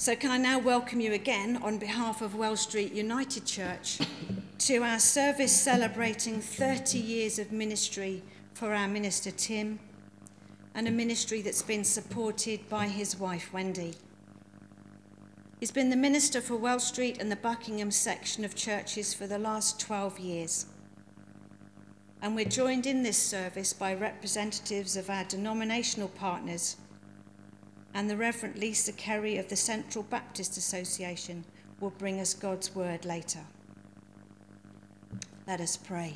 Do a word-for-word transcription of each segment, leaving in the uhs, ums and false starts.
So can I now welcome you again on behalf of Wells Street United Church to our service celebrating thirty years of ministry for our minister Tim, and a ministry that's been supported by his wife Wendy. He's been the minister for Wells Street and the Buckingham section of churches for the last twelve years. And we're joined in this service by representatives of our denominational partners, and the Reverend Lisa Kerry of the Central Baptist Association will bring us God's word later. Let us pray.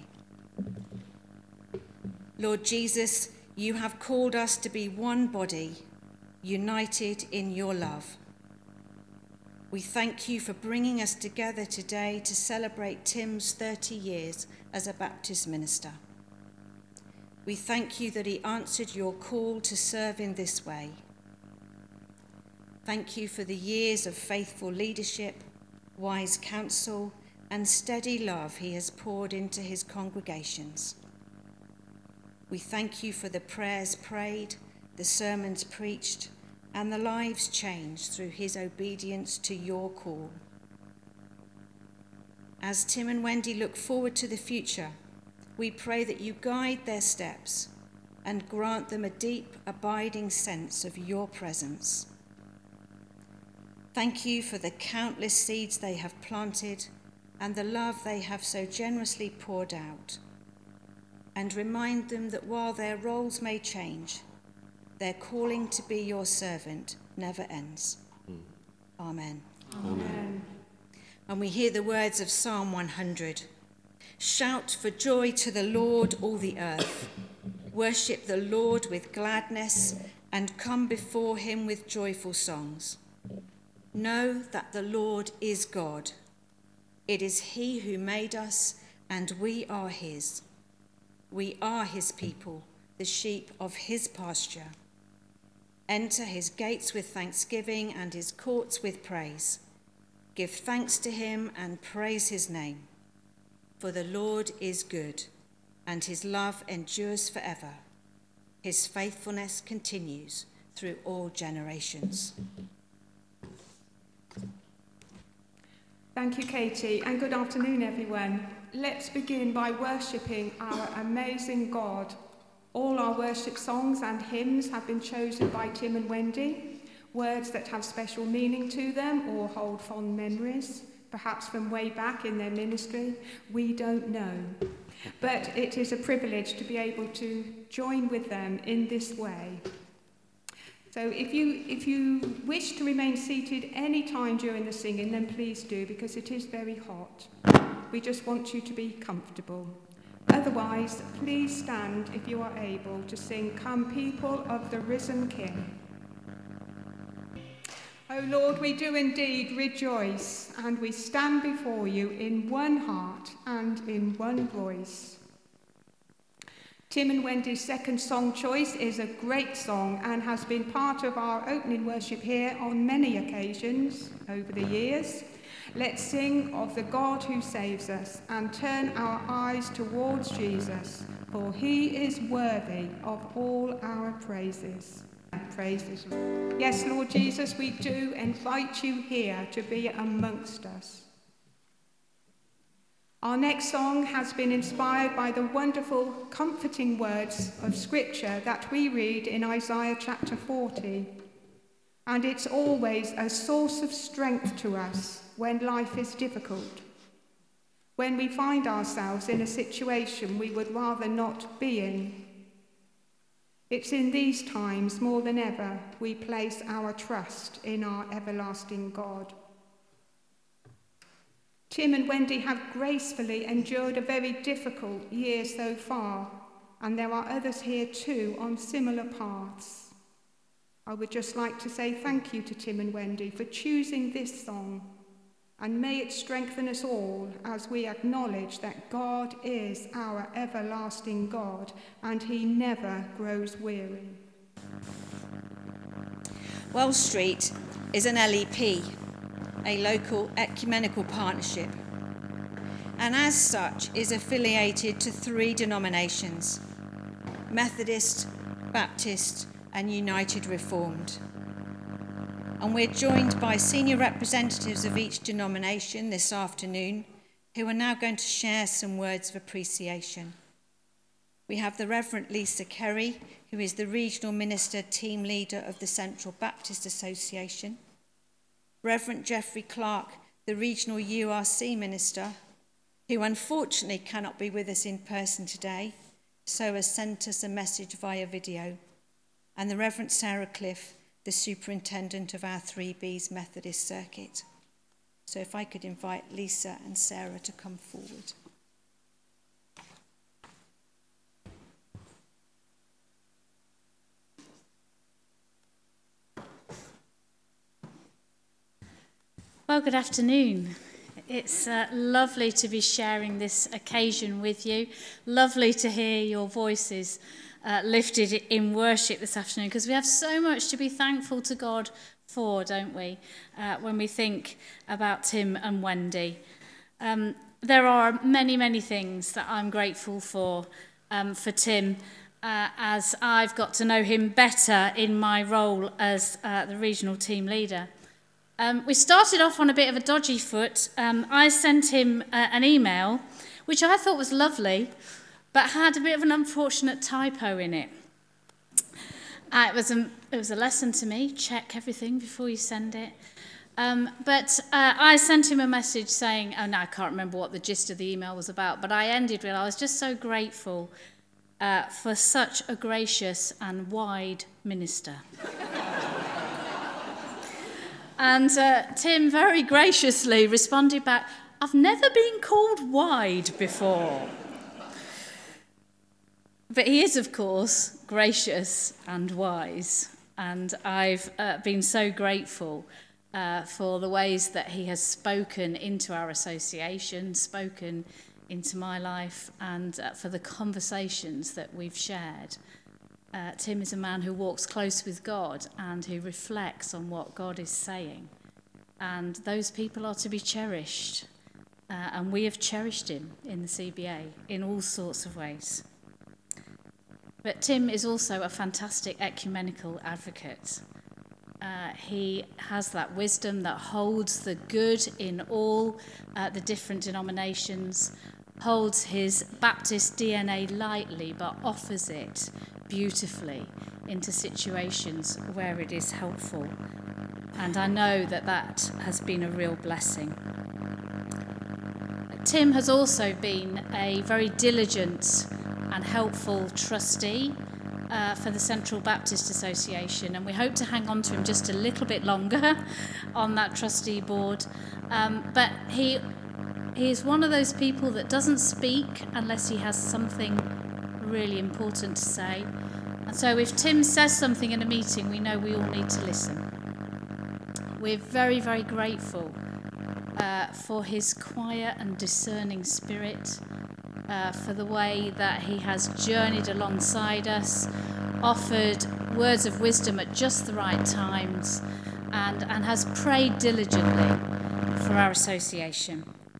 Lord Jesus, you have called us to be one body, united in your love. We thank you for bringing us together today to celebrate Tim's thirty years as a Baptist minister. We thank you that he answered your call to serve in this way. Thank you for the years of faithful leadership, wise counsel, and steady love he has poured into his congregations. We thank you for the prayers prayed, the sermons preached, and the lives changed through his obedience to your call. As Tim and Wendy look forward to the future, we pray that you guide their steps and grant them a deep, abiding sense of your presence. Thank you for the countless seeds they have planted and the love they have so generously poured out. And remind them that while their roles may change, their calling to be your servant never ends. Mm. Amen. Amen. And we hear the words of Psalm one hundred. Shout for joy to the Lord, all the earth. Worship the Lord with gladness and come before him with joyful songs. Know that the Lord is God. It is he who made us, and we are his. We are his people, the sheep of his pasture. Enter his gates with thanksgiving and his courts with praise. Give thanks to him and praise his name. For the Lord is good, and his love endures forever. His faithfulness continues through all generations. Thank you, Katie, and good afternoon, everyone. Let's begin by worshipping our amazing God. All our worship songs and hymns have been chosen by Tim and Wendy, words that have special meaning to them or hold fond memories, perhaps from way back in their ministry. We don't know. But it is a privilege to be able to join with them in this way. So if you if you wish to remain seated any time during the singing, then please do, because it is very hot. We just want you to be comfortable. Otherwise, please stand if you are able to sing Come People of the Risen King. O Lord, we do indeed rejoice, and we stand before you in one heart and in one voice. Tim and Wendy's second song choice is a great song and has been part of our opening worship here on many occasions over the years. Let's sing of the God who saves us and turn our eyes towards Jesus, for he is worthy of all our praises. Praises. Yes, Lord Jesus, we do invite you here to be amongst us. Our next song has been inspired by the wonderful, comforting words of Scripture that we read in Isaiah chapter forty. And it's always a source of strength to us when life is difficult, when we find ourselves in a situation we would rather not be in. It's in these times, more than ever, we place our trust in our everlasting God. Tim and Wendy have gracefully endured a very difficult year so far, and there are others here too on similar paths. I would just like to say thank you to Tim and Wendy for choosing this song, and may it strengthen us all as we acknowledge that God is our everlasting God, and he never grows weary. Wells Street is an L E P, a local ecumenical partnership, and as such is affiliated to three denominations: Methodist, Baptist, and United Reformed. And we're joined by senior representatives of each denomination this afternoon who are now going to share some words of appreciation. We have the Reverend Lisa Kerry, who is the Regional Minister Team Leader of the Central Baptist Association. Reverend Geoffrey Clark, the Regional U R C Minister, who unfortunately cannot be with us in person today, so has sent us a message via video. And the Reverend Sarah Cliff, the Superintendent of our three B's Methodist Circuit. So if I could invite Lisa and Sarah to come forward. Well, good afternoon. It's uh, lovely to be sharing this occasion with you. Lovely to hear your voices uh, lifted in worship this afternoon, because we have so much to be thankful to God for, don't we, uh, when we think about Tim and Wendy. Um, there are many, many things that I'm grateful for, um, for Tim, uh, as I've got to know him better in my role as uh, the regional team leader. Um, we started off on a bit of a dodgy foot. Um, I sent him uh, an email, which I thought was lovely, but had a bit of an unfortunate typo in it. Uh, it was a, it was a lesson to me. Check everything before you send it. Um, but uh, I sent him a message saying, oh no, I can't remember what the gist of the email was about, but I ended with, I was just so grateful uh, for such a gracious and wide minister. And uh, Tim very graciously responded back, I've never been called wide before. But he is, of course, gracious and wise. And I've uh, been so grateful uh, for the ways that he has spoken into our association, spoken into my life, and uh, for the conversations that we've shared. Uh, Tim is a man who walks close with God and who reflects on what God is saying. And those people are to be cherished. Uh, and we have cherished him in the C B A in all sorts of ways. But Tim is also a fantastic ecumenical advocate. Uh, he has that wisdom that holds the good in all uh, the different denominations, holds his Baptist D N A lightly, but offers it beautifully into situations where it is helpful. And I know that that has been a real blessing. Tim has also been a very diligent and helpful trustee uh, for the Central Baptist Association, and we hope to hang on to him just a little bit longer on that trustee board. Um, but he, he is one of those people that doesn't speak unless he has something really important to say. And so if Tim says something in a meeting, we know we all need to listen. We're very, very grateful uh, for his quiet and discerning spirit, uh, for the way that he has journeyed alongside us, offered words of wisdom at just the right times, and, and has prayed diligently for our association.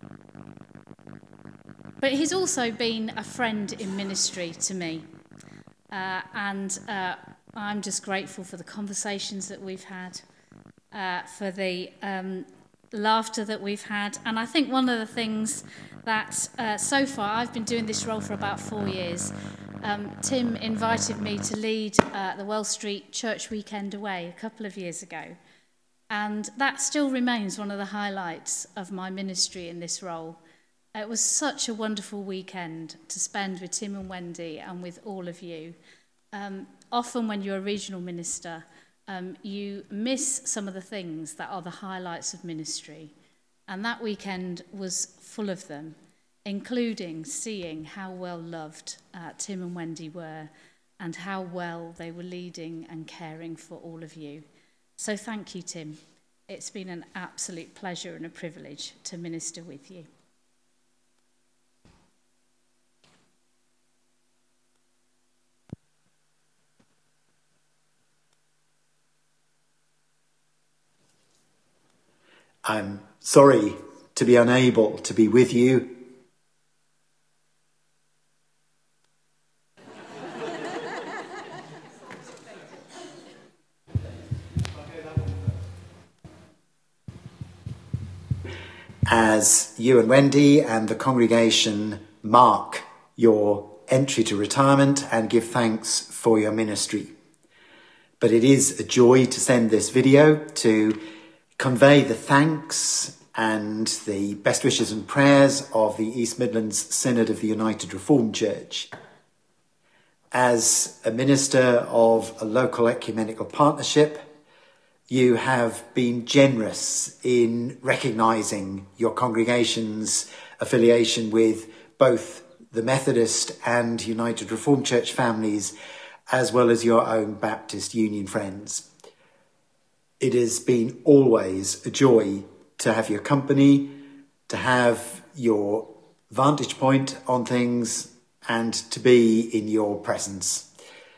But he's also been a friend in ministry to me. Uh, and uh, I'm just grateful for the conversations that we've had, uh, for the um, laughter that we've had. And I think one of the things that uh, so far, I've been doing this role for about four years. Um, Tim invited me to lead uh, the Wells Street Church Weekend Away a couple of years ago. And that still remains one of the highlights of my ministry in this role. It was such a wonderful weekend to spend with Tim and Wendy and with all of you. Um, often when you're a regional minister, um, you miss some of the things that are the highlights of ministry. And that weekend was full of them, including seeing how well loved uh, Tim and Wendy were and how well they were leading and caring for all of you. So thank you, Tim. It's been an absolute pleasure and a privilege to minister with you. I'm sorry to be unable to be with you. as you and Wendy and the congregation mark your entry to retirement and give thanks for your ministry. But it is a joy to send this video to convey the thanks and the best wishes and prayers of the East Midlands Synod of the United Reformed Church. As a minister of a local ecumenical partnership, you have been generous in recognising your congregation's affiliation with both the Methodist and United Reformed Church families, as well as your own Baptist Union friends. It has been always a joy to have your company, to have your vantage point on things, and to be in your presence.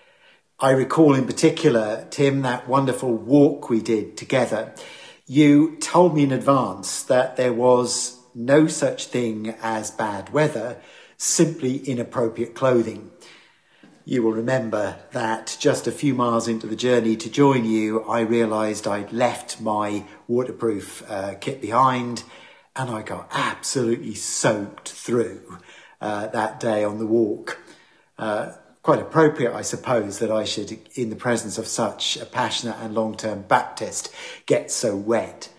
I recall in particular, Tim, that wonderful walk we did together. You told me in advance that there was no such thing as bad weather, simply inappropriate clothing. You will remember that just a few miles into the journey to join you, I realised I'd left my waterproof uh, kit behind, and I got absolutely soaked through uh, that day on the walk. Uh, quite appropriate, I suppose, that I should, in the presence of such a passionate and long-term Baptist, get so wet.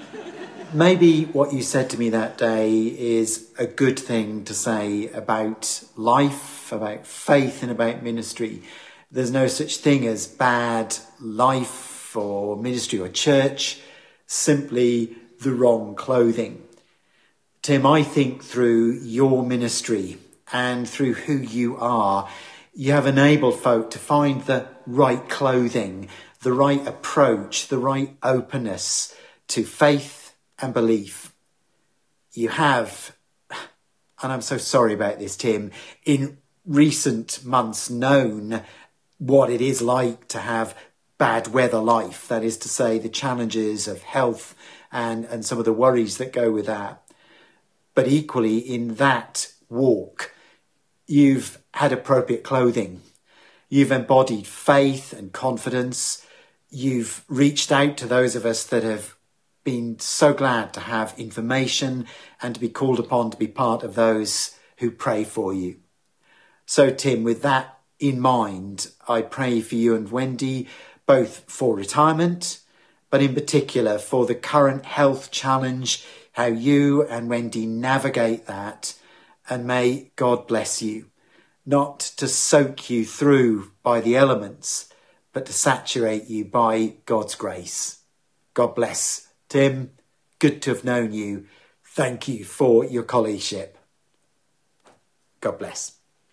Maybe what you said to me that day is a good thing to say about life, about faith, and about ministry. There's no such thing as bad life or ministry or church, simply the wrong clothing. Tim, I think through your ministry and through who you are, you have enabled folk to find the right clothing, the right approach, the right openness to faith and belief. You have, and I'm so sorry about this, Tim, in recent months known what it is like to have bad weather life. That is to say, the challenges of health and, and some of the worries that go with that. But equally, in that walk, you've had appropriate clothing. You've embodied faith and confidence. You've reached out to those of us that have been so glad to have information and to be called upon to be part of those who pray for you. So, Tim, with that in mind, I pray for you and Wendy, both for retirement, but in particular for the current health challenge, how you and Wendy navigate that, and may God bless you, not to soak you through by the elements, but to saturate you by God's grace. God bless. Tim, good to have known you. Thank you for your colleagueship. God bless.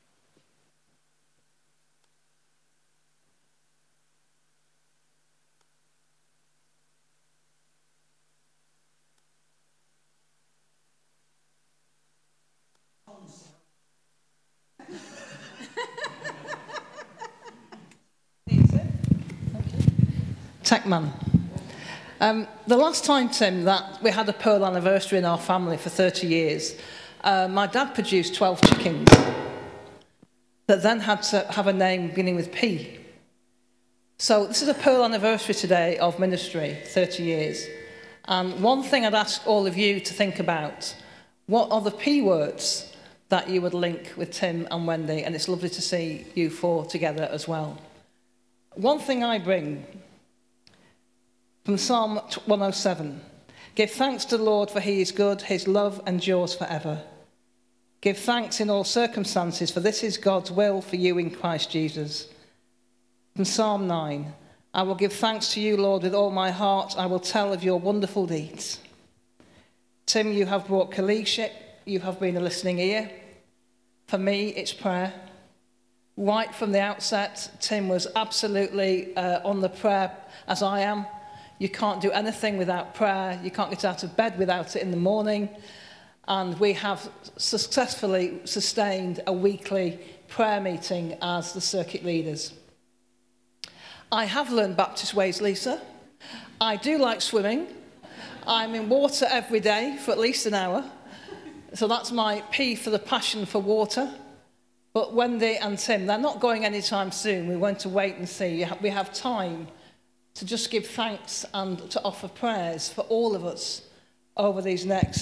Techman. Um, the last time, Tim, that we had a Pearl anniversary in our family for thirty years, uh, my dad produced twelve chickens that then had to have a name beginning with P. So this is a Pearl anniversary today of ministry, thirty years. And one thing I'd ask all of you to think about, what are the P words that you would link with Tim and Wendy? And it's lovely to see you four together as well. One thing I bring from Psalm one oh seven, give thanks to the Lord for he is good, his love endures forever. Give thanks in all circumstances, for this is God's will for you in Christ Jesus. From Psalm nine, I will give thanks to you, Lord, with all my heart. I will tell of your wonderful deeds. Tim, you have brought colleagueship. You have been a listening ear. For me, it's prayer. Right from the outset, Tim was absolutely uh, on the prayer as I am. You can't do anything without prayer. You can't get out of bed without it in the morning. And we have successfully sustained a weekly prayer meeting as the circuit leaders. I have learned Baptist ways, Lisa. I do like swimming. I'm in water every day for at least an hour. So that's my P for the passion for water. But Wendy and Tim, they're not going anytime soon. We're going to wait and see. We have time to just give thanks and to offer prayers for all of us over these next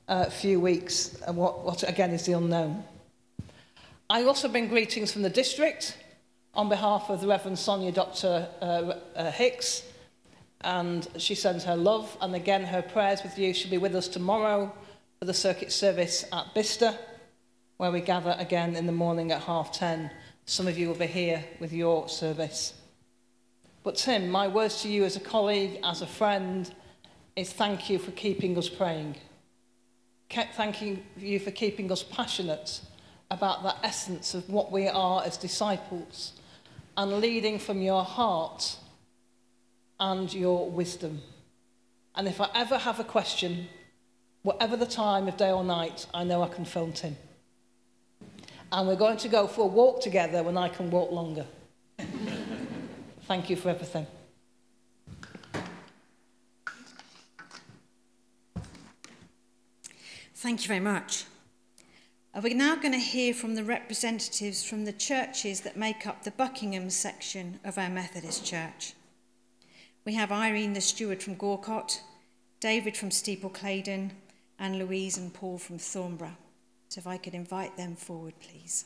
uh, few weeks, and what, what again is the unknown. I also bring greetings from the district on behalf of the Reverend Sonia Doctor Uh, uh, Hicks, and she sends her love, and again her prayers with you. She'll be with us tomorrow for the circuit service at Bicester, where we gather again in the morning at half ten. Some of you will be here with your service. But Tim, my words to you as a colleague, as a friend, is thank you for keeping us praying. Thank you for keeping us passionate about the essence of what we are as disciples, and leading from your heart and your wisdom. And if I ever have a question, whatever the time of day or night, I know I can phone Tim. And we're going to go for a walk together when I can walk longer. Thank you for everything. Thank you very much. Uh, we're now going to hear from the representatives from the churches that make up the Buckingham section of our Methodist Church. We have Irene the steward from Gorcott, David from Steeple Claydon, and Louise and Paul from Thornborough. So if I could invite them forward, please.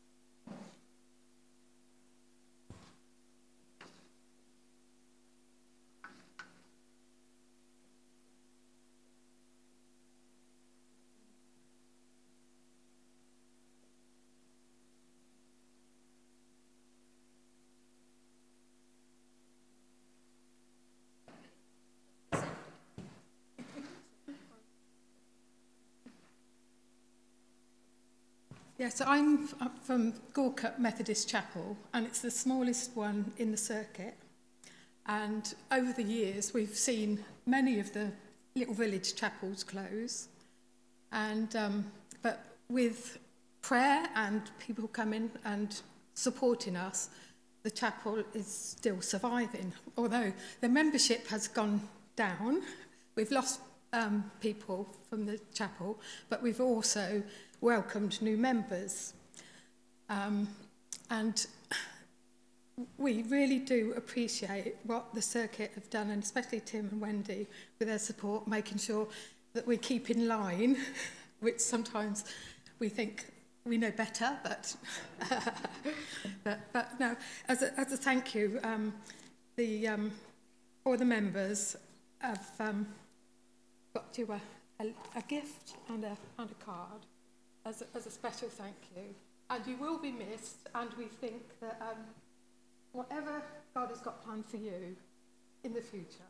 Yes, I'm from Gorcott Methodist Chapel, and it's the smallest one in the circuit. And over the years, we've seen many of the little village chapels close. And um, but with prayer and people coming and supporting us, the chapel is still surviving. Although the membership has gone down, we've lost um, people from the chapel, but we've also welcomed new members. Um, and we really do appreciate what the circuit have done, and especially Tim and Wendy with their support, making sure that we keep in line, which sometimes we think we know better, but but, but no, as a, as a thank you, um, the um, all the members have um, got you a, a, a gift and a, and a card as a, as a special thank you. And you will be missed, and we think that um, whatever God has got planned for you in the future,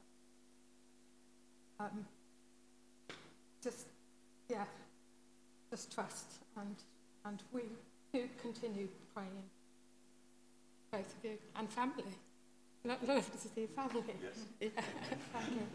um, just, yeah, just trust, and and we do continue praying, both of you, and family. Lovely to see your family. Yes. Yeah, thank you.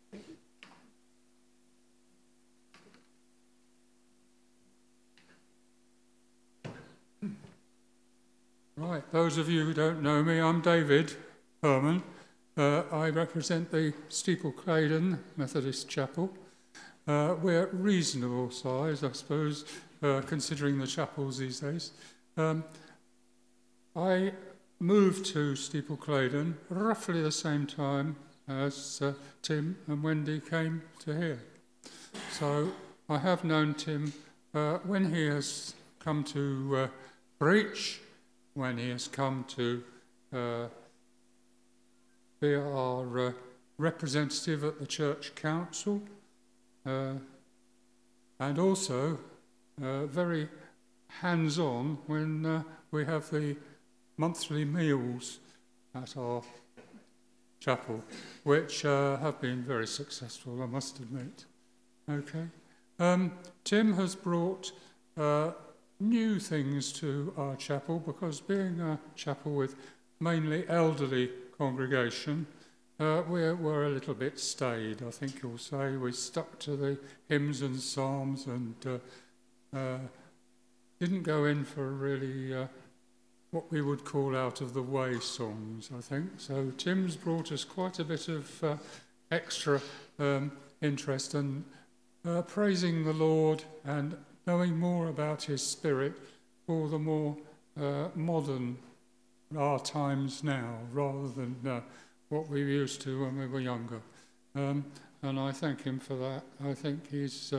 Right, those of you who don't know me, I'm David Herman. Uh, I represent the Steeple Claydon Methodist Chapel. Uh, we're reasonable size, I suppose, uh, considering the chapels these days. Um, I moved to Steeple Claydon roughly the same time as uh, Tim and Wendy came to here. So I have known Tim uh, when he has come to uh, preach, when he has come to uh, be our uh, representative at the church council, uh, and also uh, very hands-on when uh, we have the monthly meals at our chapel, which uh, have been very successful, I must admit. Okay. Um, Tim has brought uh, new things to our chapel, because being a chapel with mainly elderly congregation, uh, we're, we're a little bit staid, I think you'll say. We stuck to the hymns and psalms and uh, uh, didn't go in for really uh, what we would call out-of-the-way songs, I think. So Tim's brought us quite a bit of uh, extra um, interest in uh, praising the Lord and knowing more about his spirit for the more uh, modern our times now, rather than uh, what we used to when we were younger. Um, and I thank him for that. I think he's uh,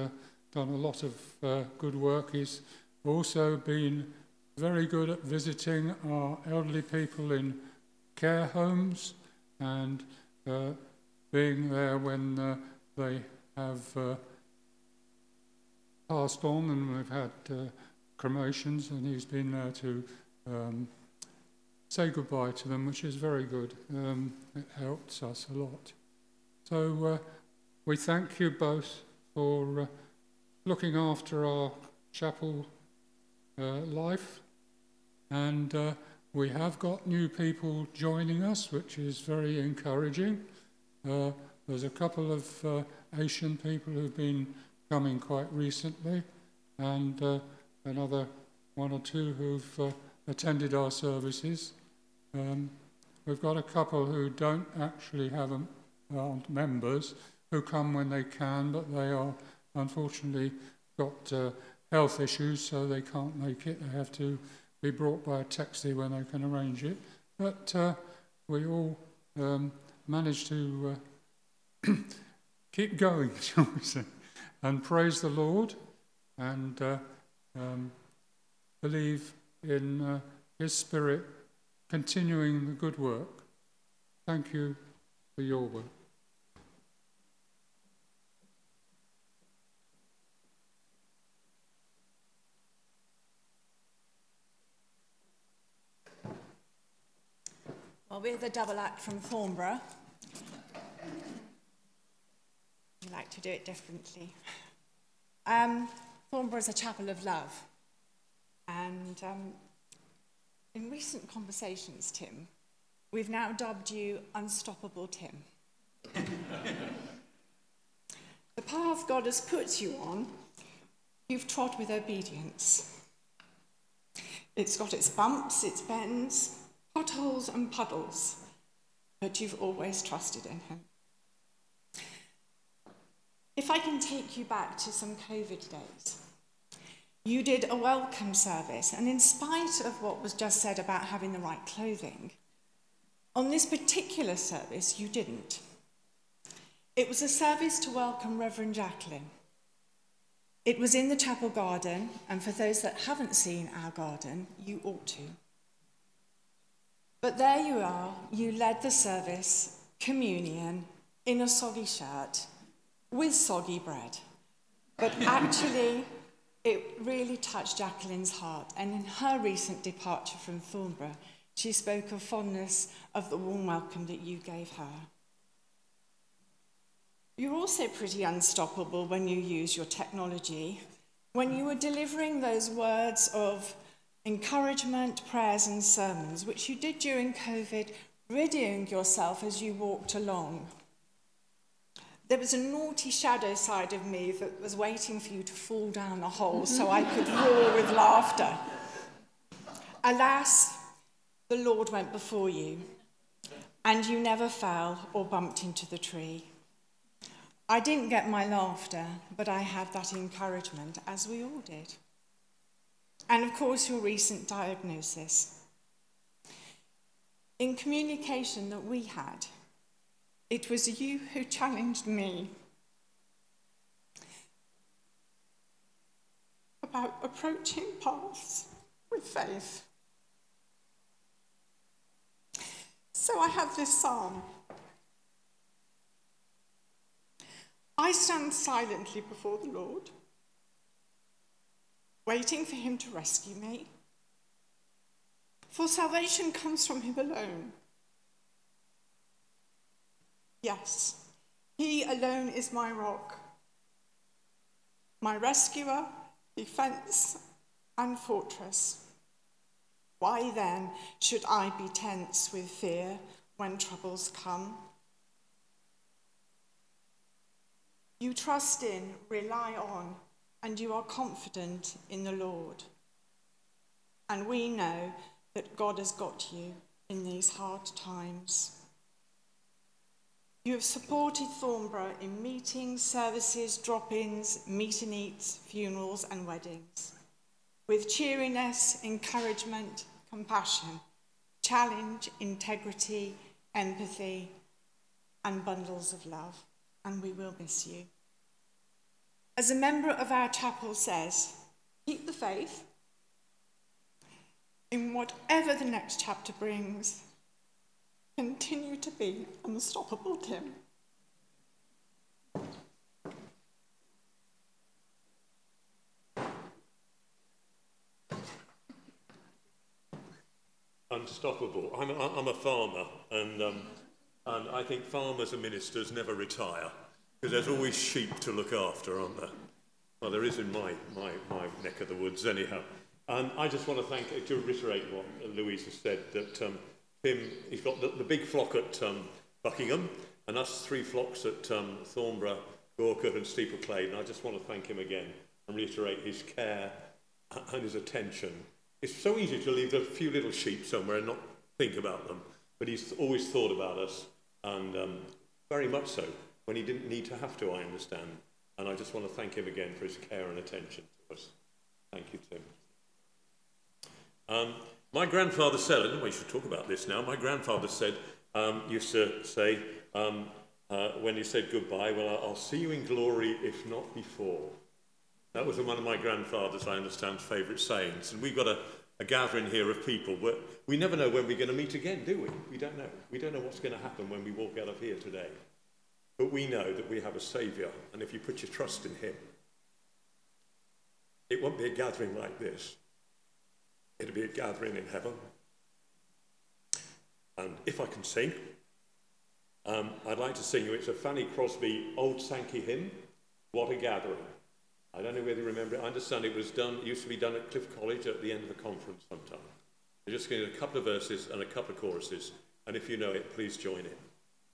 done a lot of uh, good work. He's also been very good at visiting our elderly people in care homes and uh, being there when uh, they have uh, passed on, and we've had uh, cremations, and he's been there to um, say goodbye to them, which is very good. Um, it helps us a lot. So uh, we thank you both for uh, looking after our chapel uh, life, and uh, we have got new people joining us, which is very encouraging. Uh, there's a couple of uh, Asian people who've been coming quite recently, and uh, another one or two who've uh, attended our services. Um, we've got a couple who don't actually have a, aren't members, who come when they can, but they are unfortunately got uh, health issues, so they can't make it. They have to be brought by a taxi when they can arrange it. But uh, we all um, managed to uh, keep going, shall we say, and praise the Lord, and uh, um, believe in uh, His Spirit continuing the good work. Thank you for your work. Well, we're the double act from Thornborough. We like to do it differently. Um, Thornborough is a chapel of love. And um, in recent conversations, Tim, we've now dubbed you Unstoppable Tim. The path God has put you on, you've trod with obedience. It's got its bumps, its bends, potholes and puddles, but you've always trusted in Him. If I can take you back to some COVID days, you did a welcome service, and in spite of what was just said about having the right clothing, on this particular service you didn't. It was a service to welcome Reverend Jacqueline. It was in the chapel garden, and for those that haven't seen our garden, you ought to. But there you are, you led the service, communion, in a soggy shirt, with soggy bread. But actually, it really touched Jacqueline's heart, and in her recent departure from Thornborough, she spoke of fondness of the warm welcome that you gave her. You're also pretty unstoppable when you use your technology. When you were delivering those words of encouragement, prayers and sermons, which you did during COVID, readying yourself as you walked along. There was a naughty shadow side of me that was waiting for you to fall down the hole so I could roar with laughter. Alas, the Lord went before you, and you never fell or bumped into the tree. I didn't get my laughter, but I had that encouragement, as we all did. And of course, your recent diagnosis. In communication that we had, it was you who challenged me about approaching paths with faith. So I have this psalm. I stand silently before the Lord, waiting for him to rescue me. For salvation comes from him alone. Yes, he alone is my rock, my rescuer, defense, and fortress. Why then should I be tense with fear when troubles come? You trust in, rely on, and you are confident in the Lord. And we know that God has got you in these hard times. You have supported Thornborough in meetings, services, drop-ins, meet and eats, funerals and weddings, with cheeriness, encouragement, compassion, challenge, integrity, empathy, and bundles of love. And we will miss you. As a member of our chapel says, keep the faith in whatever the next chapter brings. Continue to be unstoppable, Tim. Unstoppable. I'm a, I'm a farmer, and um, and I think farmers and ministers never retire because there's always sheep to look after, aren't there? Well, there is in my my, my neck of the woods, anyhow. And I just want to thank, to reiterate what Louise has said, that um, Tim, he's got the, the big flock at um, Buckingham, and us three flocks at um, Thornborough, Gorcut, and Steeple Claydon. I just want to thank him again and reiterate his care and his attention. It's so easy to leave a few little sheep somewhere and not think about them, but he's always thought about us, and um, very much so, when he didn't need to have to, I understand. And I just want to thank him again for his care and attention to us. Thank you, Tim. Um, my grandfather said, I don't know, we should talk about this now, my grandfather said, um, used to say, um, uh, when he said goodbye, well, I'll see you in glory, if not before. That was one of my grandfather's, I understand, favourite sayings. And we've got a, a gathering here of people where we never know when we're going to meet again, do we? We don't know. We don't know what's going to happen when we walk out of here today. But we know that we have a saviour, and if you put your trust in him, it won't be a gathering like this. It'll be a gathering in heaven. And if I can sing, um, I'd like to sing you. It's a Fanny Crosby Old Sankey hymn, What a Gathering. I don't know whether you remember it. I understand it was done, it used to be done at Cliff College at the end of a conference sometime. We're just going to do a couple of verses and a couple of choruses, and if you know it, please join in.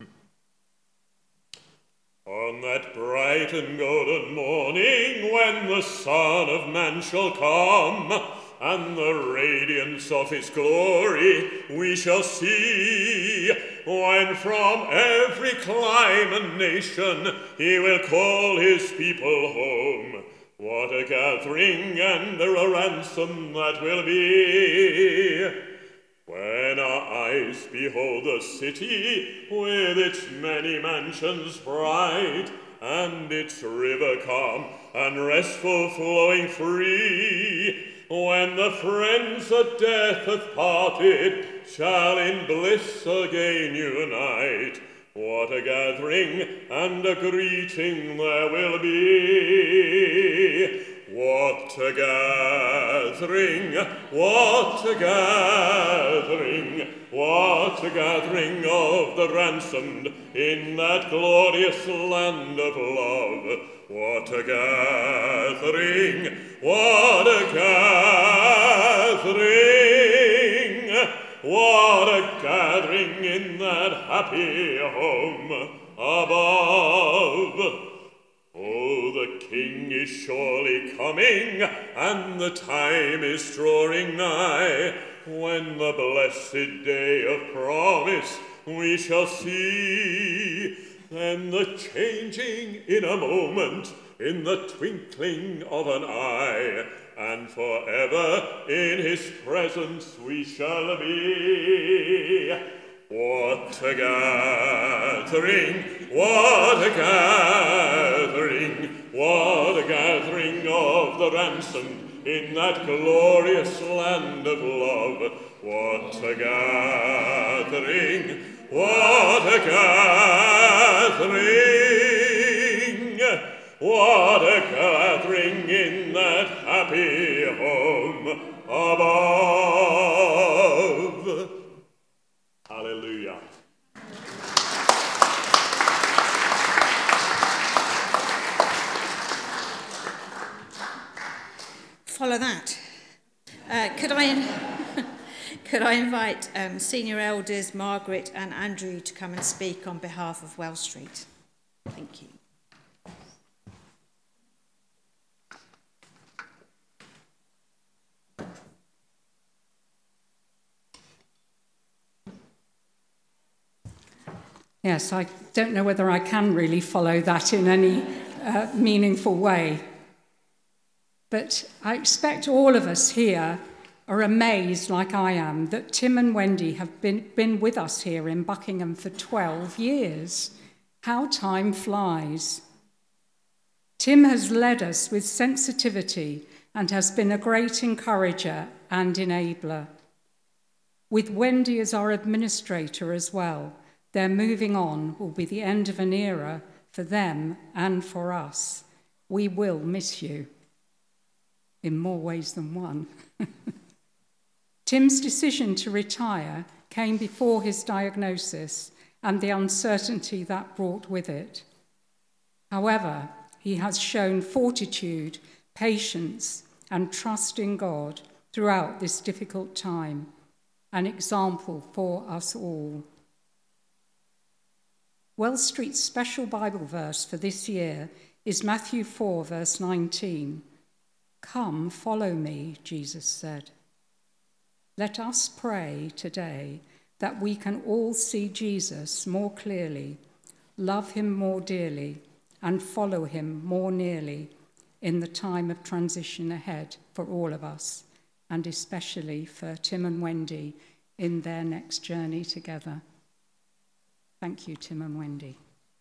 On that bright and golden morning when the Son of Man shall come, and the radiance of his glory we shall see, when from every clime and nation he will call his people home. What a gathering and a ransom that will be, when our eyes behold the city with its many mansions bright, and its river calm and restful flowing free, when the friends that death hath parted shall in bliss again unite. What a gathering and a greeting there will be. What a gathering, what a gathering, what a gathering of the ransomed in that glorious land of love. What a gathering, what a gathering, what a gathering in that happy home above. Oh, the King is surely coming, and the time is drawing nigh, when the blessed day of promise we shall see. Then the changing in a moment, in the twinkling of an eye, and forever in his presence we shall be. What a gathering, what a gathering, what a gathering of the ransomed in that glorious land of love. What a gathering, what a gathering, what a gathering in that happy home above. Hallelujah. Follow that. Uh, could I could I invite um, senior elders Margaret and Andrew to come and speak on behalf of Wells Street? Thank you. Yes, I don't know whether I can really follow that in any uh, meaningful way. But I expect all of us here are amazed, like I am, that Tim and Wendy have been, been with us here in Buckingham for twelve years. How time flies. Tim has led us with sensitivity and has been a great encourager and enabler. With Wendy as our administrator as well, their moving on will be the end of an era for them and for us. We will miss you in more ways than one. Tim's decision to retire came before his diagnosis and the uncertainty that brought with it. However, he has shown fortitude, patience, and trust in God throughout this difficult time, an example for us all. Wells Street's special Bible verse for this year is Matthew four, verse nineteen. "Come, follow me," Jesus said. Let us pray today that we can all see Jesus more clearly, love him more dearly, and follow him more nearly in the time of transition ahead for all of us, and especially for Tim and Wendy in their next journey together. Thank you, Tim and Wendy.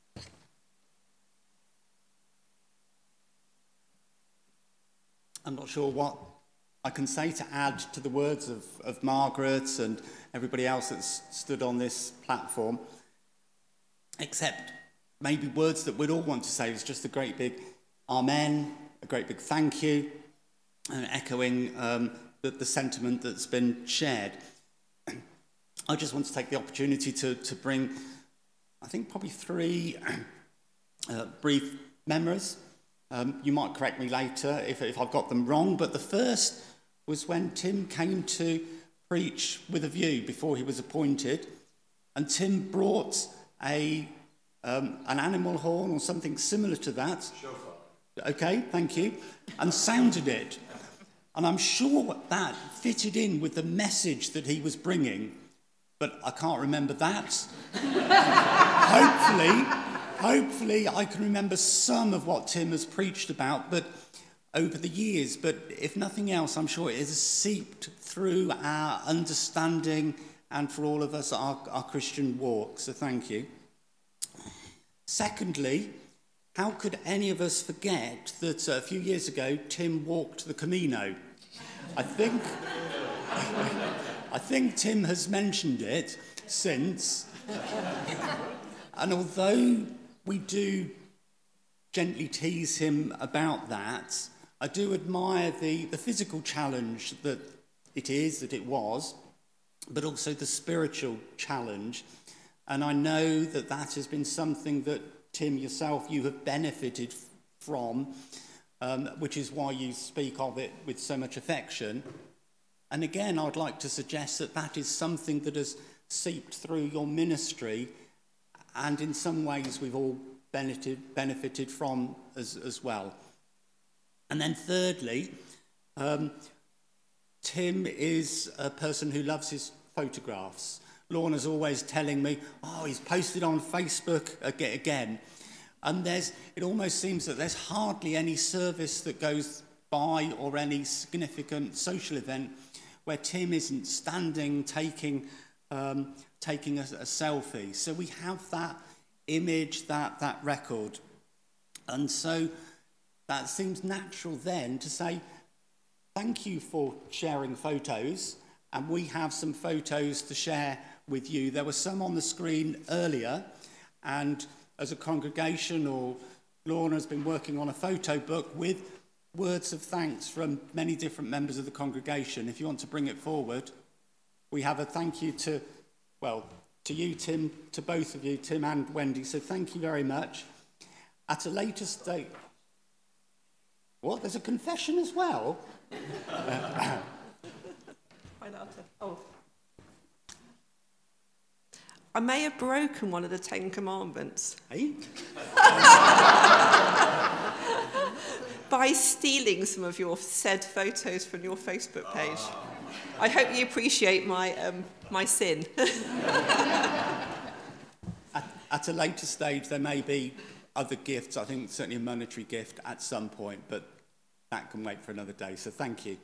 I'm not sure what I can say to add to the words of, of Margaret and everybody else that's stood on this platform, except maybe words that we'd all want to say is just a great big amen, a great big thank you, and echoing um, the, the sentiment that's been shared. I just want to take the opportunity to, to bring, I think, probably three uh, brief memories. Um, you might correct me later if, if I've got them wrong, but the first was when Tim came to preach with a view before he was appointed, and Tim brought a um, an animal horn or something similar to that. Shofar. Okay, thank you, and sounded it. And I'm sure that fitted in with the message that he was bringing, but I can't remember that. hopefully, hopefully I can remember some of what Tim has preached about, but over the years, but if nothing else, I'm sure it has seeped through our understanding and for all of us, our, our Christian walk. So thank you. Secondly, how could any of us forget that a few years ago, Tim walked the Camino? I think, I think Tim has mentioned it since. And although we do gently tease him about that, I do admire the, the physical challenge that it is, that it was, but also the spiritual challenge. And I know that that has been something that, Tim, yourself, you have benefited from, um, which is why you speak of it with so much affection. And again, I'd like to suggest that that is something that has seeped through your ministry, and in some ways we've all benefited, benefited from as, as well. And then thirdly, um, Tim is a person who loves his photographs. Lorna's always telling me, oh, he's posted on Facebook again. And there's, it almost seems that there's hardly any service that goes by or any significant social event where Tim isn't standing, taking, um, taking a, a selfie. So we have that image, that, that record. And so that seems natural then to say, thank you for sharing photos, and we have some photos to share with you. There were some on the screen earlier, and as a congregation, or Lorna's been working on a photo book with words of thanks from many different members of the congregation. If you want to bring it forward, we have a thank you to, well, to you, Tim, to both of you, Tim and Wendy, so thank you very much. At a later stage... What? There's a confession as well? oh. I may have broken one of the Ten Commandments. Hey? By stealing some of your said photos from your Facebook page. I hope you appreciate my um, my sin. at, at a later stage, there may be other gifts. I think certainly a monetary gift at some point, but that can wait for another day. So thank you.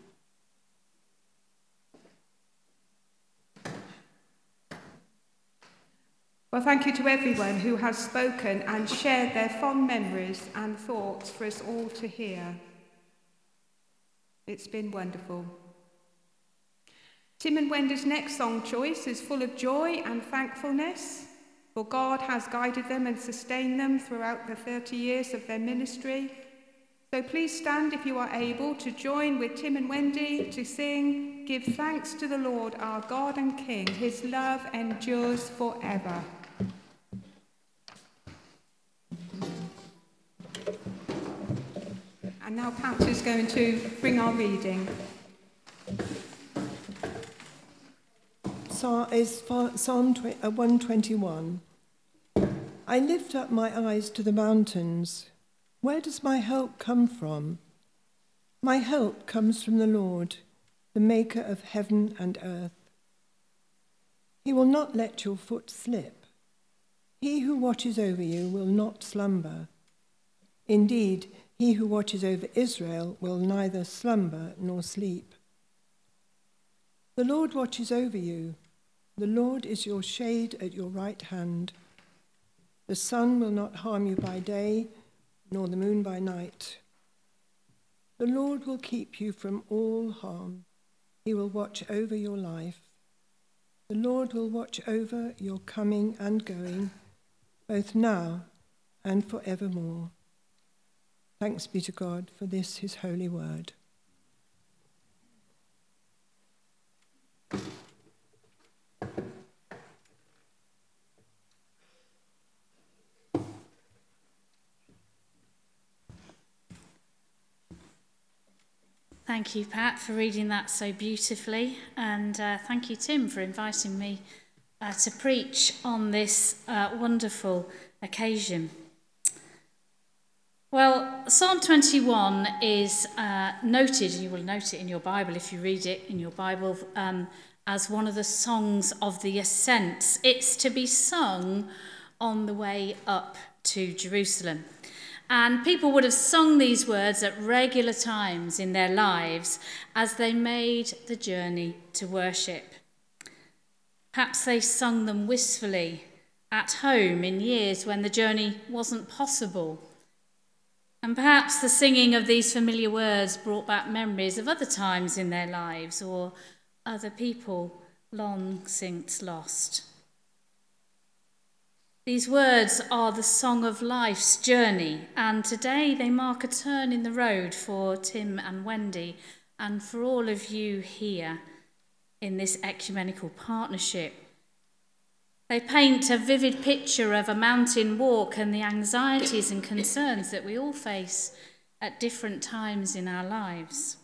Well, thank you to everyone who has spoken and shared their fond memories and thoughts for us all to hear. It's been wonderful. Tim and Wendy's next song choice is full of joy and thankfulness, for God has guided them and sustained them throughout the thirty years of their ministry. So please stand if you are able to join with Tim and Wendy to sing, "Give thanks to the Lord our God and King, his love endures forever." And now Pat is going to bring our reading. Is Psalm one twenty-one. I lift up my eyes to the mountains. Where does my help come from? My help comes from the Lord, the maker of heaven and earth. He will not let your foot slip. He who watches over you will not slumber. Indeed, he who watches over Israel will neither slumber nor sleep. The Lord watches over you. The Lord is your shade at your right hand. The sun will not harm you by day, nor the moon by night. The Lord will keep you from all harm. He will watch over your life. The Lord will watch over your coming and going, both now and forevermore. Thanks be to God for this, his holy word. Thank you, Pat, for reading that so beautifully. And uh, thank you, Tim, for inviting me uh, to preach on this uh, wonderful occasion. Well, Psalm twenty-one is uh, noted, you will note it in your Bible if you read it in your Bible, um, as one of the songs of the ascents. It's to be sung on the way up to Jerusalem. And people would have sung these words at regular times in their lives as they made the journey to worship. Perhaps they sung them wistfully at home in years when the journey wasn't possible. And perhaps the singing of these familiar words brought back memories of other times in their lives or other people long since lost. These words are the song of life's journey, and today they mark a turn in the road for Tim and Wendy and for all of you here in this ecumenical partnership. They paint a vivid picture of a mountain walk and the anxieties and concerns that we all face at different times in our lives.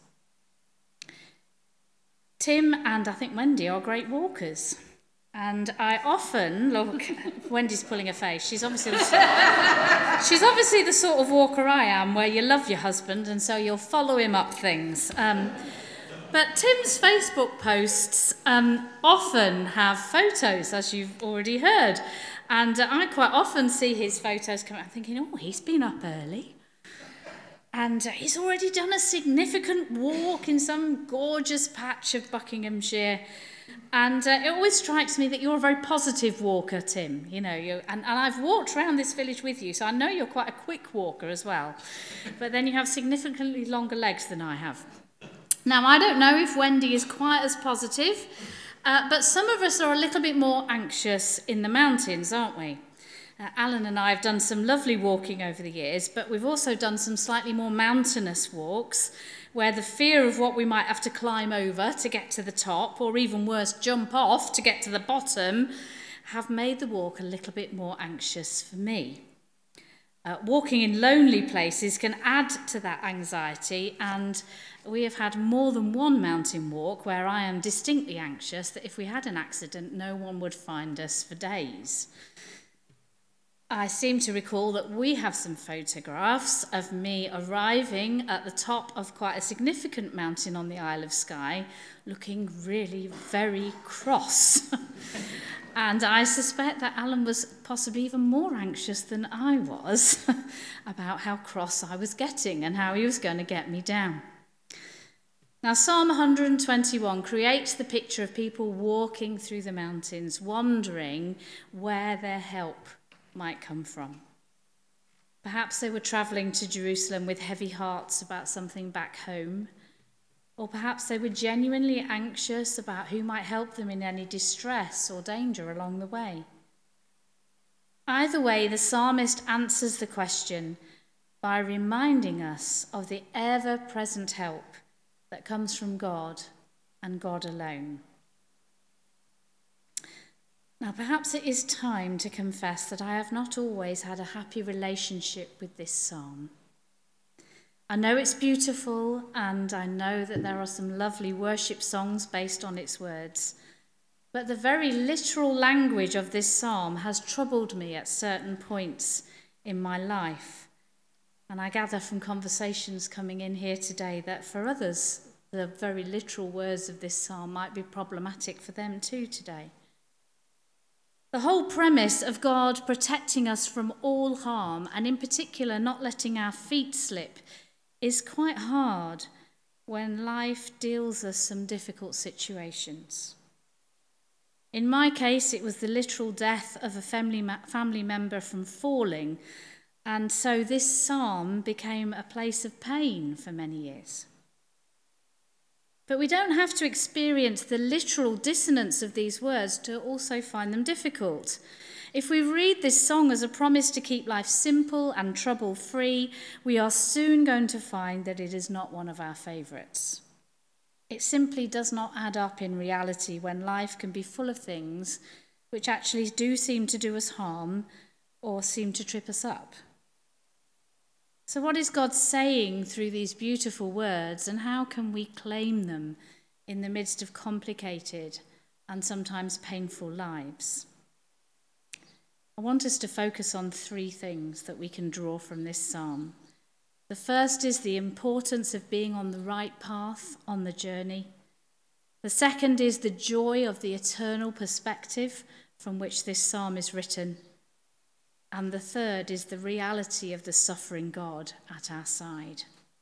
Tim and I think Wendy are great walkers. And I often, look, Wendy's pulling a face. She's obviously, the, she's obviously the sort of walker I am, where you love your husband and so you'll follow him up things. Um, but Tim's Facebook posts um, often have photos, as you've already heard. And uh, I quite often see his photos come out thinking, oh, he's been up early. And uh, he's already done a significant walk in some gorgeous patch of Buckinghamshire. And uh, it always strikes me that you're a very positive walker, Tim. You know, you and, and I've walked around this village with you, so I know you're quite a quick walker as well. But then you have significantly longer legs than I have. Now, I don't know if Wendy is quite as positive, uh, but some of us are a little bit more anxious in the mountains, aren't we? Uh, Alan and I have done some lovely walking over the years, but we've also done some slightly more mountainous walks, where the fear of what we might have to climb over to get to the top, or even worse, jump off to get to the bottom, have made the walk a little bit more anxious for me. Uh, walking in lonely places can add to that anxiety, and we have had more than one mountain walk where I am distinctly anxious that if we had an accident, no one would find us for days. I seem to recall that we have some photographs of me arriving at the top of quite a significant mountain on the Isle of Skye, looking really very cross. And I suspect that Alan was possibly even more anxious than I was about how cross I was getting and how he was going to get me down. Now, Psalm one twenty-one creates the picture of people walking through the mountains, wondering where their help might come from. Perhaps they were travelling to Jerusalem with heavy hearts about something back home, or perhaps they were genuinely anxious about who might help them in any distress or danger along the way. Either way, the psalmist answers the question by reminding us of the ever-present help that comes from God and God alone. Now, perhaps it is time to confess that I have not always had a happy relationship with this psalm. I know it's beautiful, and I know that there are some lovely worship songs based on its words, but the very literal language of this psalm has troubled me at certain points in my life. And I gather from conversations coming in here today that for others, the very literal words of this psalm might be problematic for them too today. The whole premise of God protecting us from all harm, and in particular not letting our feet slip, is quite hard when life deals us some difficult situations. In my case, it was the literal death of a family family member from falling, and so this psalm became a place of pain for many years. But we don't have to experience the literal dissonance of these words to also find them difficult. If we read this song as a promise to keep life simple and trouble-free, we are soon going to find that it is not one of our favourites. It simply does not add up in reality when life can be full of things which actually do seem to do us harm or seem to trip us up. So what is God saying through these beautiful words, and how can we claim them in the midst of complicated and sometimes painful lives? I want us to focus on three things that we can draw from this psalm. The first is the importance of being on the right path on the journey. The second is the joy of the eternal perspective from which this psalm is written. And the third is the reality of the suffering God at our side.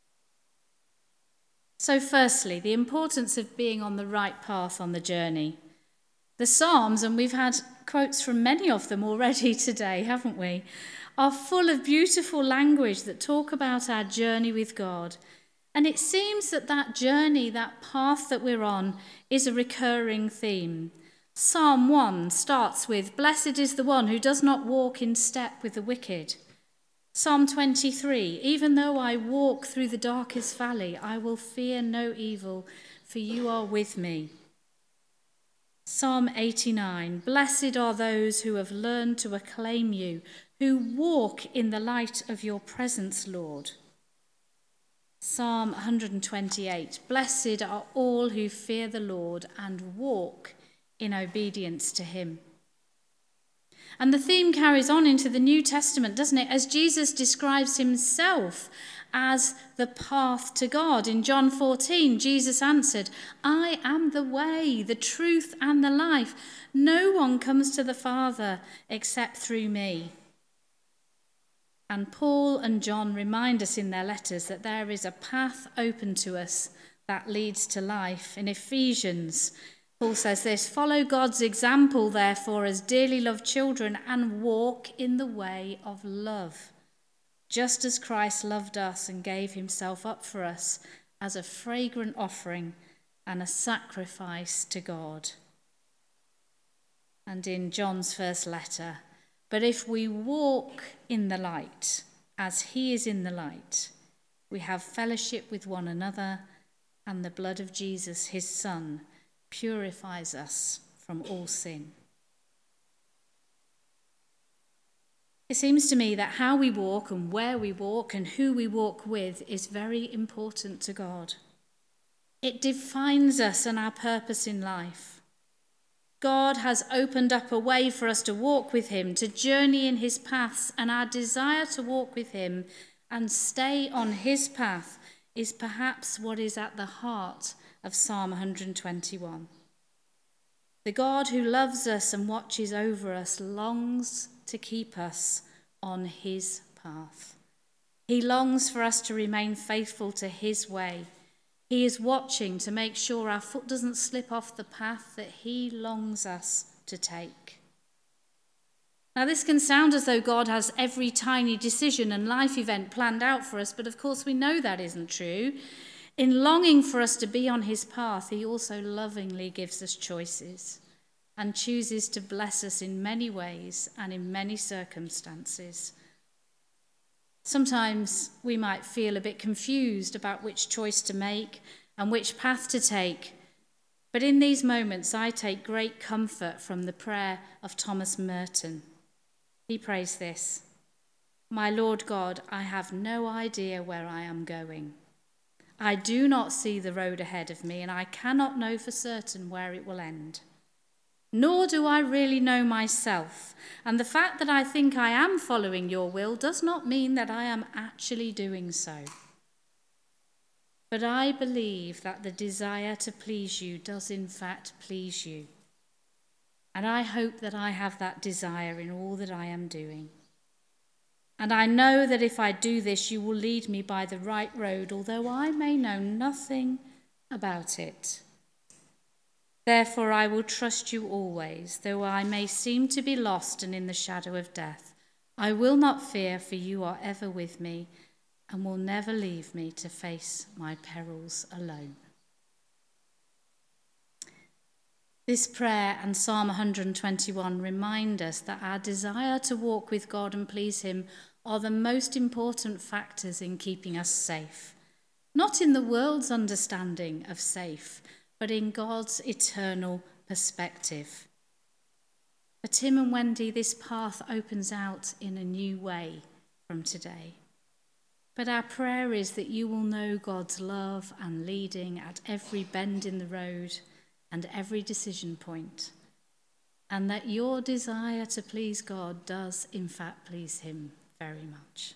So firstly, the importance of being on the right path on the journey. The Psalms, and we've had quotes from many of them already today, haven't we, are full of beautiful language that talk about our journey with God. And it seems that that journey, that path that we're on, is a recurring theme. Psalm one starts with, "Blessed is the one who does not walk in step with the wicked." Psalm twenty-three, "Even though I walk through the darkest valley, I will fear no evil, for you are with me." Psalm eighty-nine, "Blessed are those who have learned to acclaim you, who walk in the light of your presence, Lord." Psalm one twenty-eight, "Blessed are all who fear the Lord and walk in obedience to him." And the theme carries on into the New Testament, doesn't it? As Jesus describes himself as the path to God. In John fourteen, Jesus answered, "I am the way, the truth, and the life. No one comes to the Father except through me." And Paul and John remind us in their letters that there is a path open to us that leads to life. In Ephesians, Paul says this, "Follow God's example, therefore, as dearly loved children, and walk in the way of love, just as Christ loved us and gave himself up for us as a fragrant offering and a sacrifice to God." And in John's first letter, "But if we walk in the light, as he is in the light, we have fellowship with one another, and the blood of Jesus, his Son, purifies us from all sin." It seems to me that how we walk and where we walk and who we walk with is very important to God. It defines us and our purpose in life. God has opened up a way for us to walk with him, to journey in his paths, and our desire to walk with him and stay on his path is perhaps what is at the heart of Psalm one twenty-one. The God who loves us and watches over us longs to keep us on his path. He longs for us to remain faithful to his way. He is watching to make sure our foot doesn't slip off the path that he longs us to take. Now, this can sound as though God has every tiny decision and life event planned out for us, but of course we know that isn't true. In longing for us to be on his path, he also lovingly gives us choices and chooses to bless us in many ways and in many circumstances. Sometimes we might feel a bit confused about which choice to make and which path to take. But in these moments, I take great comfort from the prayer of Thomas Merton. He prays this: "My Lord God, I have no idea where I am going. I do not see the road ahead of me, and I cannot know for certain where it will end. Nor do I really know myself, and the fact that I think I am following your will does not mean that I am actually doing so. But I believe that the desire to please you does in fact please you, and I hope that I have that desire in all that I am doing. And I know that if I do this, you will lead me by the right road, although I may know nothing about it. Therefore, I will trust you always, though I may seem to be lost and in the shadow of death. I will not fear, for you are ever with me and will never leave me to face my perils alone." This prayer and Psalm one hundred twenty-one remind us that our desire to walk with God and please him are the most important factors in keeping us safe. Not in the world's understanding of safe, but in God's eternal perspective. For Tim and Wendy, this path opens out in a new way from today. But our prayer is that you will know God's love and leading at every bend in the road and every decision point, and that your desire to please God does in fact please him very much.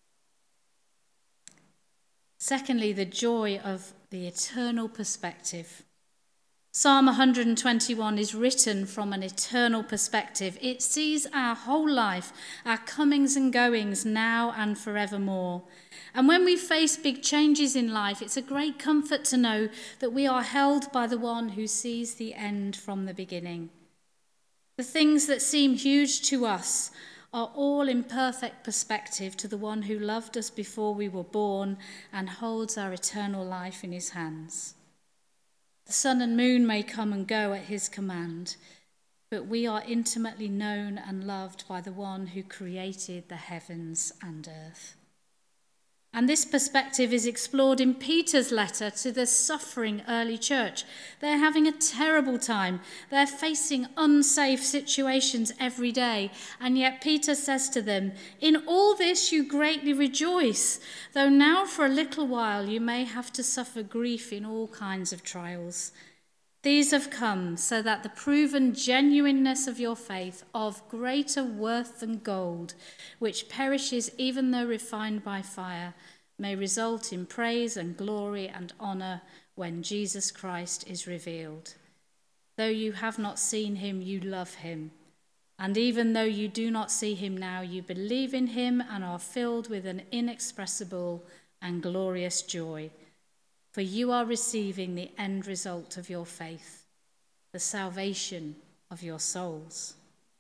Secondly, the joy of the eternal perspective. Psalm one hundred twenty-one is written from an eternal perspective. It sees our whole life, our comings and goings now and forevermore. And when we face big changes in life, it's a great comfort to know that we are held by the one who sees the end from the beginning. The things that seem huge to us are all in perfect perspective to the one who loved us before we were born and holds our eternal life in his hands. The sun and moon may come and go at his command, but we are intimately known and loved by the one who created the heavens and earth. And this perspective is explored in Peter's letter to the suffering early church. They're having a terrible time. They're facing unsafe situations every day. And yet Peter says to them, "In all this you greatly rejoice, though now for a little while you may have to suffer grief in all kinds of trials. These have come so that the proven genuineness of your faith, of greater worth than gold, which perishes even though refined by fire, may result in praise and glory and honour when Jesus Christ is revealed. Though you have not seen him, you love him. And even though you do not see him now, you believe in him and are filled with an inexpressible and glorious joy. For you are receiving the end result of your faith, the salvation of your souls."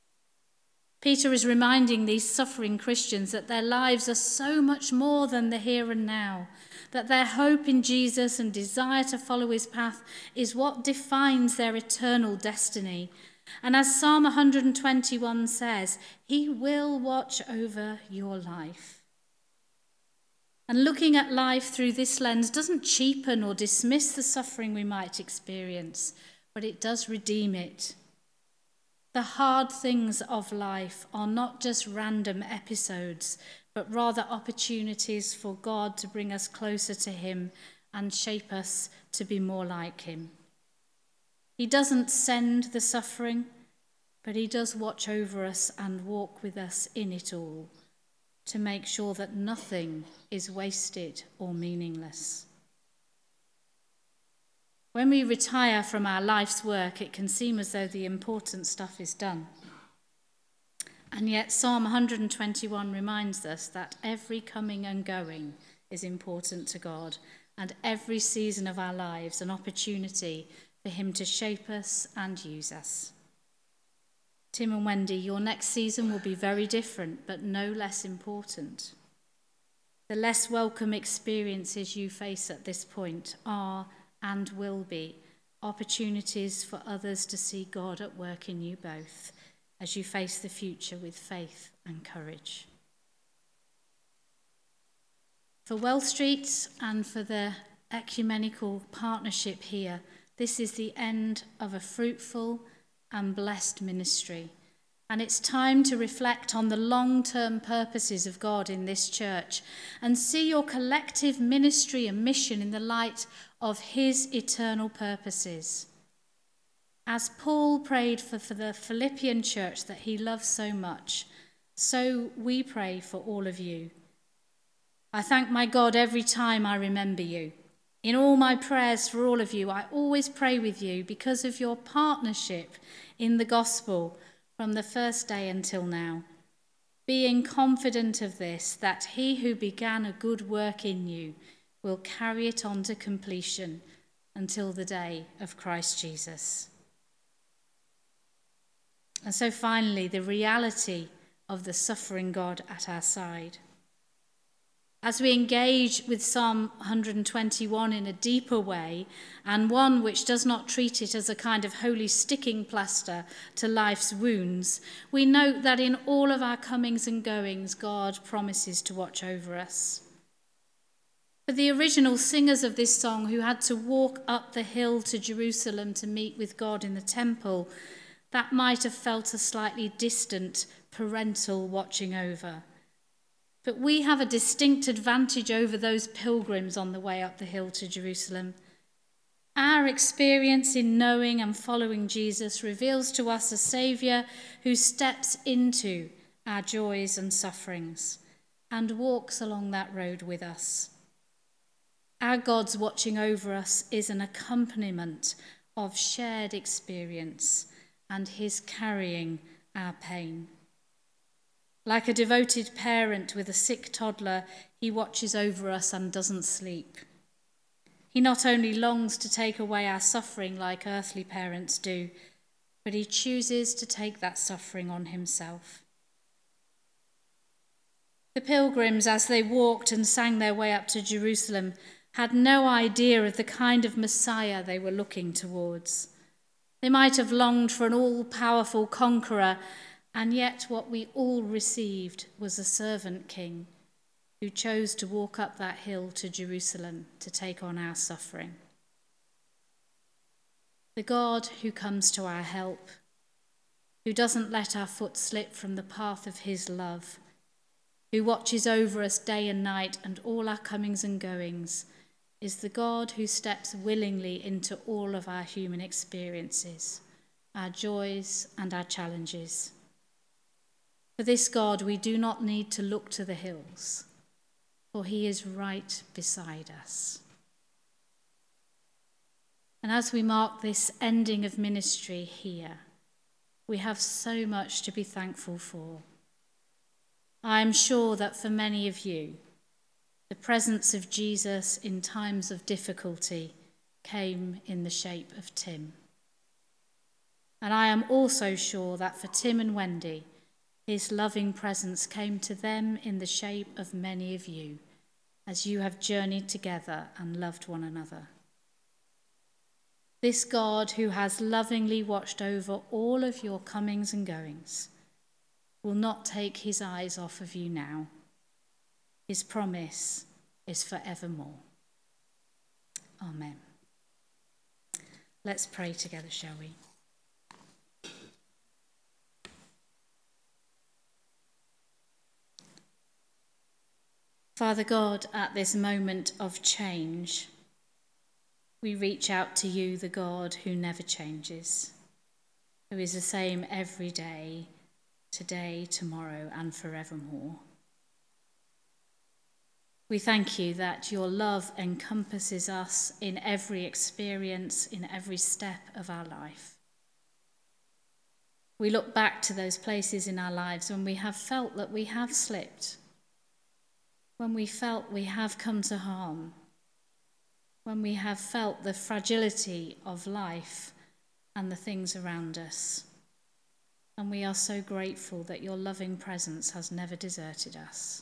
Peter is reminding these suffering Christians that their lives are so much more than the here and now, that their hope in Jesus and desire to follow his path is what defines their eternal destiny. And as Psalm one hundred twenty-one says, he will watch over your life. And looking at life through this lens doesn't cheapen or dismiss the suffering we might experience, but it does redeem it. The hard things of life are not just random episodes, but rather opportunities for God to bring us closer to him and shape us to be more like him. He doesn't send the suffering, but he does watch over us and walk with us in it all, to make sure that nothing is wasted or meaningless. When we retire from our life's work, it can seem as though the important stuff is done. And yet Psalm one hundred twenty-one reminds us that every coming and going is important to God, and every season of our lives an opportunity for him to shape us and use us. Tim and Wendy, your next season will be very different, but no less important. The less welcome experiences you face at this point are and will be opportunities for others to see God at work in you both as you face the future with faith and courage. For Well Street and for the ecumenical partnership here, this is the end of a fruitful and blessed ministry. And it's time to reflect on the long-term purposes of God in this church and see your collective ministry and mission in the light of his eternal purposes. As Paul prayed for, for the Philippian church that he loves so much, so we pray for all of you. I thank my God every time I remember you. In all my prayers for all of you, I always pray with you because of your partnership in the gospel from the first day until now, being confident of this, that he who began a good work in you will carry it on to completion until the day of Christ Jesus. And so finally, the reality of the suffering God at our side. As we engage with Psalm one twenty-one in a deeper way, and one which does not treat it as a kind of holy sticking plaster to life's wounds, we note that in all of our comings and goings, God promises to watch over us. For the original singers of this song who had to walk up the hill to Jerusalem to meet with God in the temple, that might have felt a slightly distant parental watching over. But we have a distinct advantage over those pilgrims on the way up the hill to Jerusalem. Our experience in knowing and following Jesus reveals to us a Saviour who steps into our joys and sufferings and walks along that road with us. Our God's watching over us is an accompaniment of shared experience and his carrying our pain. Like a devoted parent with a sick toddler, he watches over us and doesn't sleep. He not only longs to take away our suffering like earthly parents do, but he chooses to take that suffering on himself. The pilgrims, as they walked and sang their way up to Jerusalem, had no idea of the kind of Messiah they were looking towards. They might have longed for an all-powerful conqueror, and yet what we all received was a servant king who chose to walk up that hill to Jerusalem to take on our suffering. The God who comes to our help, who doesn't let our foot slip from the path of his love, who watches over us day and night and all our comings and goings, is the God who steps willingly into all of our human experiences, our joys and our challenges. For this God, we do not need to look to the hills, for he is right beside us. And as we mark this ending of ministry here, we have so much to be thankful for. I am sure that for many of you, the presence of Jesus in times of difficulty came in the shape of Tim. And I am also sure that for Tim and Wendy, his loving presence came to them in the shape of many of you, as you have journeyed together and loved one another. This God who has lovingly watched over all of your comings and goings will not take his eyes off of you now. His promise is forevermore. Amen. Let's pray together, shall we? Father God, at this moment of change, we reach out to you, the God who never changes, who is the same every day, today, tomorrow, and forevermore. We thank you that your love encompasses us in every experience, in every step of our life. We look back to those places in our lives when we have felt that we have slipped, when we felt we have come to harm, when we have felt the fragility of life and the things around us. And we are so grateful that your loving presence has never deserted us.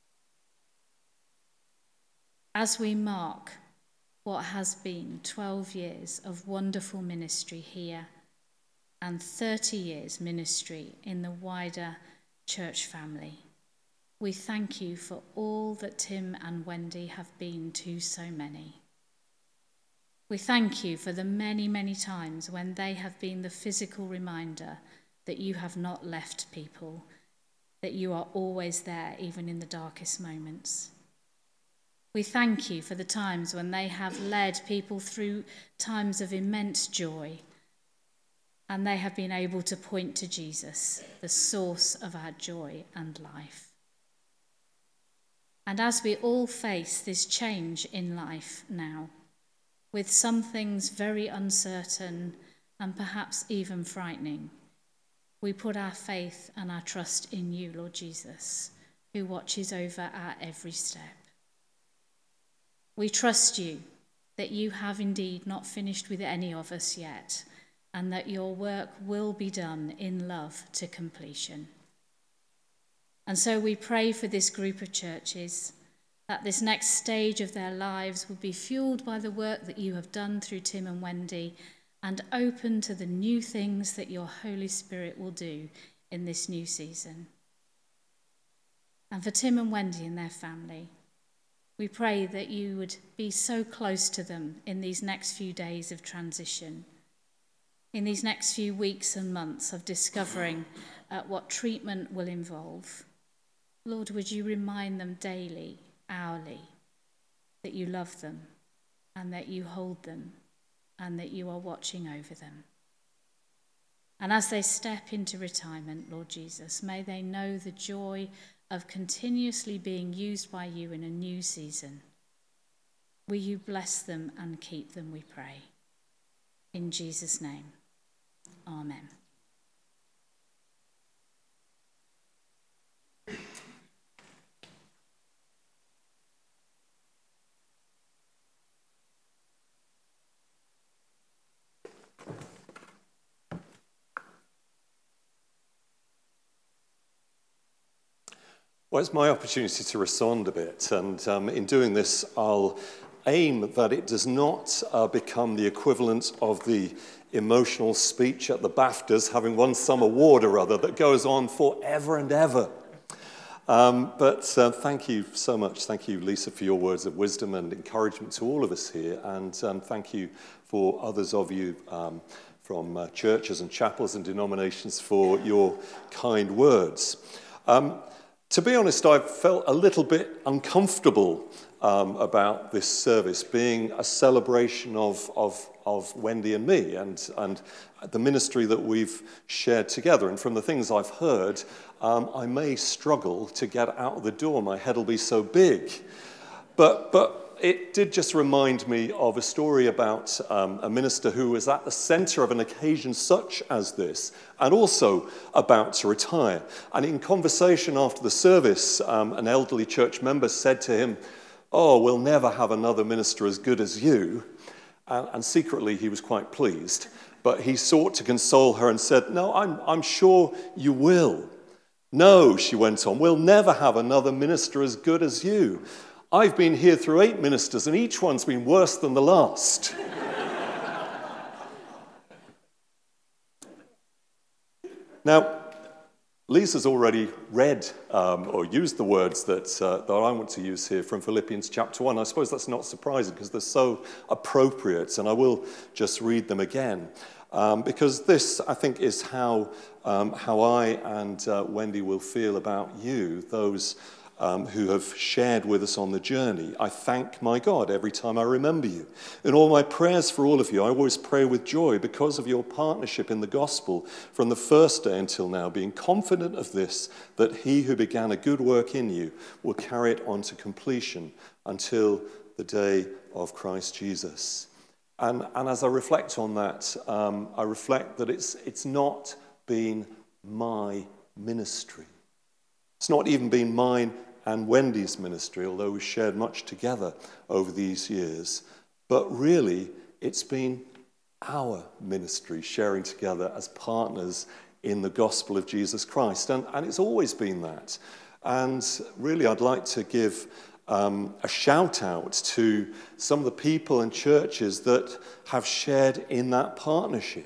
As we mark what has been twelve years of wonderful ministry here and thirty years ministry in the wider church family, we thank you for all that Tim and Wendy have been to so many. We thank you for the many, many times when they have been the physical reminder that you have not left people, that you are always there even in the darkest moments. We thank you for the times when they have led people through times of immense joy, and they have been able to point to Jesus, the source of our joy and life. And as we all face this change in life now, with some things very uncertain and perhaps even frightening, we put our faith and our trust in you, Lord Jesus, who watches over our every step. We trust you that you have indeed not finished with any of us yet, and that your work will be done in love to completion. And so we pray for this group of churches, that this next stage of their lives will be fueled by the work that you have done through Tim and Wendy, and open to the new things that your Holy Spirit will do in this new season. And for Tim and Wendy and their family, we pray that you would be so close to them in these next few days of transition, in these next few weeks and months of discovering uh, what treatment will involve. Lord, would you remind them daily, hourly, that you love them and that you hold them and that you are watching over them. And as they step into retirement, Lord Jesus, may they know the joy of continuously being used by you in a new season. Will you bless them and keep them, we pray. In Jesus' name, amen. Well, it's my opportunity to respond a bit, and um, in doing this, I'll aim that it does not uh, become the equivalent of the emotional speech at the BAFTAs, having won some award or other, that goes on forever and ever. Um, but uh, thank you so much. Thank you, Lisa, for your words of wisdom and encouragement to all of us here, and um, thank you for others of you um, from uh, churches and chapels and denominations for your kind words. Um, To be honest, I've felt a little bit uncomfortable um, about this service being a celebration of, of, of Wendy and me and, and the ministry that we've shared together. And from the things I've heard, um, I may struggle to get out of the door. My head will be so big. But, but it did just remind me of a story about um, a minister who was at the centre of an occasion such as this, and also about to retire. And in conversation after the service, um, an elderly church member said to him, "Oh, we'll never have another minister as good as you." And, and secretly, he was quite pleased. But he sought to console her and said, "No, I'm, I'm sure you will." "No," she went on, "we'll never have another minister as good as you. I've been here through eight ministers, and each one's been worse than the last." Now, Lisa's already read um, or used the words that, uh, that I want to use here from Philippians chapter one. I suppose that's not surprising because they're so appropriate, and I will just read them again. Um, because this, I think, is how, um, how I and uh, Wendy will feel about you, those Um, who have shared with us on the journey. I thank my God every time I remember you. In all my prayers for all of you, I always pray with joy because of your partnership in the gospel from the first day until now, being confident of this, that he who began a good work in you will carry it on to completion until the day of Christ Jesus. And, and as I reflect on that, um, I reflect that it's, it's not been my ministry. It's not even been mine and Wendy's ministry, although we shared much together over these years. but really it's been our ministry sharing together as partners in the gospel of Jesus Christ. And, and it's always been that. And really, I'd like to give um, a shout out to some of the people and churches that have shared in that partnership.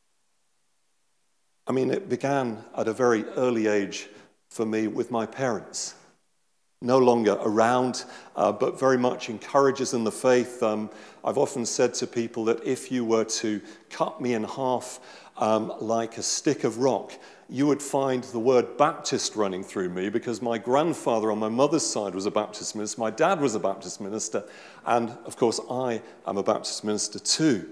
I mean, it began at a very early age for me with my parents. No longer around, uh, but very much encourages in the faith. Um, I've often said to people that if you were to cut me in half um, like a stick of rock, you would find the word Baptist running through me, because my grandfather on my mother's side was a Baptist minister, my dad was a Baptist minister, and of course I am a Baptist minister too.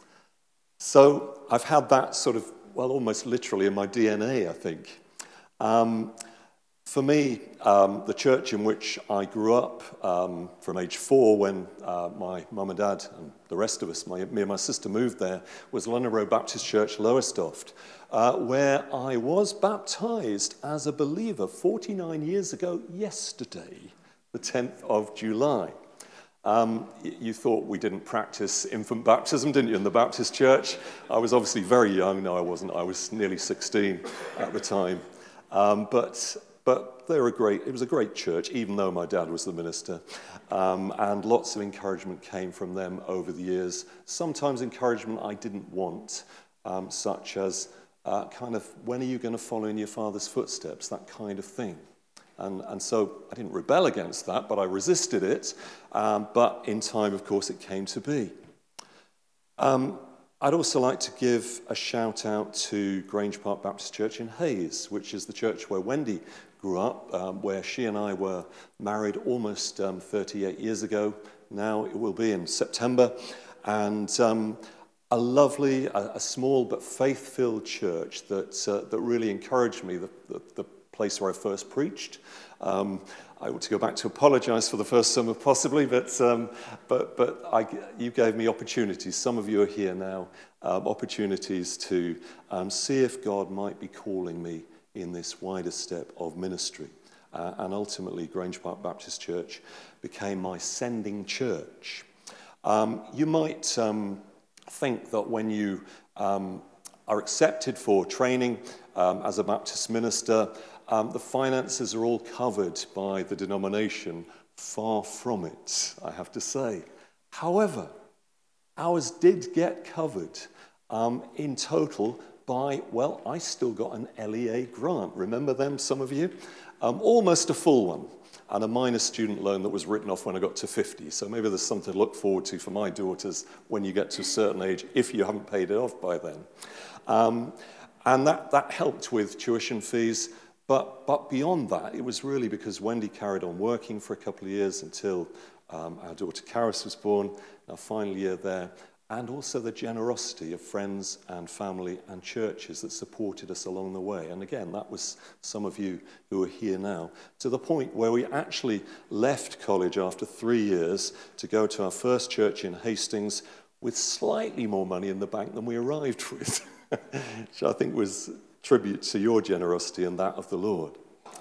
So I've had that sort of, well, almost literally in my D N A, I think. Um, For me, um, the church in which I grew up um, from age four, when uh, my mum and dad and the rest of us, my, me and my sister, moved there, was London Road Baptist Church, Lowestoft, uh, where I was baptized as a believer forty-nine years ago yesterday, the tenth of July. Um, you thought we didn't practice infant baptism, didn't you, in the Baptist church? I was obviously very young. No, I wasn't. I was nearly sixteen at the time. Um, but... But they were a great, it was a great church, even though my dad was the minister. Um, and lots of encouragement came from them over the years. Sometimes encouragement I didn't want, um, such as uh, kind of, when are you going to follow in your father's footsteps? That kind of thing. And, and so I didn't rebel against that, but I resisted it. Um, but in time, of course, it came to be. Um, I'd also like to give a shout out to Grange Park Baptist Church in Hayes, which is the church where Wendy grew up, um, where she and I were married almost um, thirty-eight years ago. Now it will be in September. And um, a lovely, a, a small but faith-filled church that uh, that really encouraged me, the, the, the place where I first preached. Um, I want to go back to apologize for the first summer, possibly, but um, but but I, you gave me opportunities. Some of you are here now, um, opportunities to um, see if God might be calling me in this wider step of ministry. Uh, and ultimately, Grange Park Baptist Church became my sending church. Um, you might um, think that when you um, are accepted for training um, as a Baptist minister, um, the finances are all covered by the denomination. Far from it, I have to say. However, ours did get covered um, in total by, well, I still got an L E A grant. Remember them, some of you? Um, almost a full one, and a minor student loan that was written off when I got to fifty. So maybe there's something to look forward to for my daughters when you get to a certain age, if you haven't paid it off by then. Um, and that, that helped with tuition fees. But, but beyond that, it was really because Wendy carried on working for a couple of years until um, our daughter Karis was born, our final year there. And also the generosity of friends and family and churches that supported us along the way. And again, that was some of you who are here now, to the point where we actually left college after three years to go to our first church in Hastings with slightly more money in the bank than we arrived with, which I think was tribute to your generosity and that of the Lord.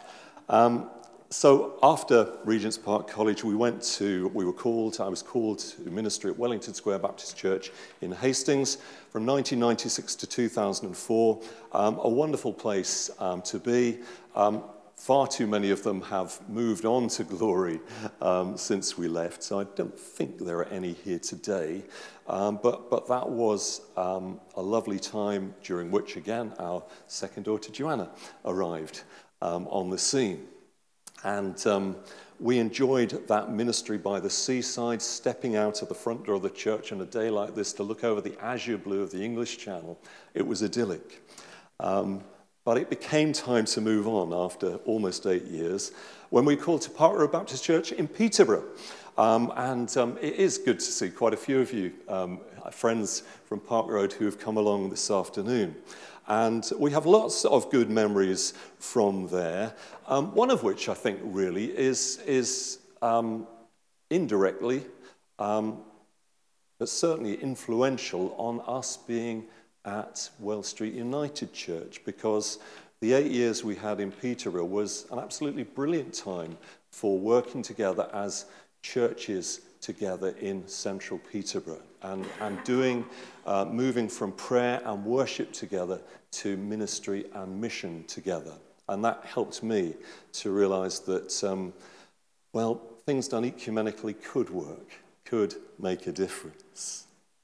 Um, So after Regent's Park College, we went to, we were called, I was called to ministry at Wellington Square Baptist Church in Hastings from nineteen ninety-six to two thousand four. Um, a wonderful place um, to be. Um, far too many of them have moved on to glory um, since we left, so I don't think there are any here today. Um, but, but that was um, a lovely time during which, again, our second daughter, Joanna, arrived um, on the scene. And um, we enjoyed that ministry by the seaside, stepping out of the front door of the church on a day like this to look over the azure blue of the English Channel. It was idyllic. Um, but it became time to move on after almost eight years when we called to Park Road Baptist Church in Peterborough. Um, and um, it is good to see quite a few of you, um, friends from Park Road, who have come along this afternoon. And we have lots of good memories from there, um, one of which I think really is, is um, indirectly, um, but certainly influential on us being at Wells Street United Church, because the eight years we had in Peterborough was an absolutely brilliant time for working together as churches together in central Peterborough and, and doing, uh, moving from prayer and worship together to ministry and mission together. And that helped me to realize that, um, well, things done ecumenically could work, could make a difference.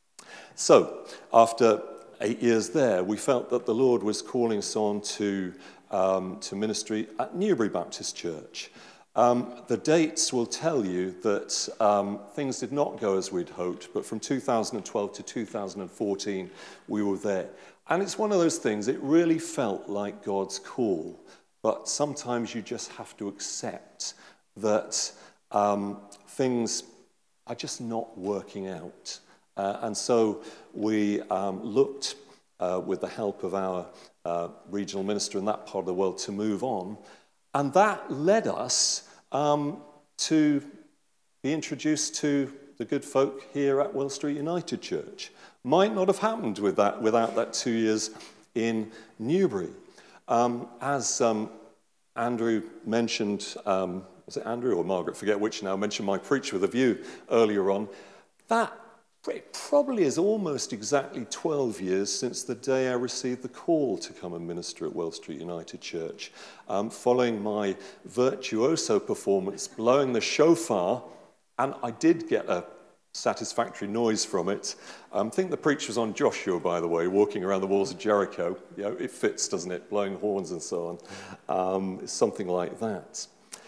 So, after eight years there, we felt that the Lord was calling us on to, um, to ministry at Newbury Baptist Church. Um, the dates will tell you that um, things did not go as we'd hoped, but from two thousand twelve to two thousand fourteen, we were there. And it's one of those things, it really felt like God's call, but sometimes you just have to accept that um, things are just not working out. Uh, and so we um, looked, uh, with the help of our uh, regional minister in that part of the world, to move on. And that led us um, to be introduced to the good folk here at Wells Street United Church. Might not have happened with that without that two years in Newbury. Um, as um, Andrew mentioned, um, was it Andrew or Margaret? Forget which now. Mentioned my Preach with a View earlier on. That it probably is almost exactly twelve years since the day I received the call to come and minister at Wells Street United Church. Um, following my virtuoso performance, blowing the shofar, and I did get a satisfactory noise from it. Um, I think the preach was on Joshua, by the way, walking around the walls of Jericho. You know, it fits, doesn't it? Blowing horns and so on. Um, it's something like that.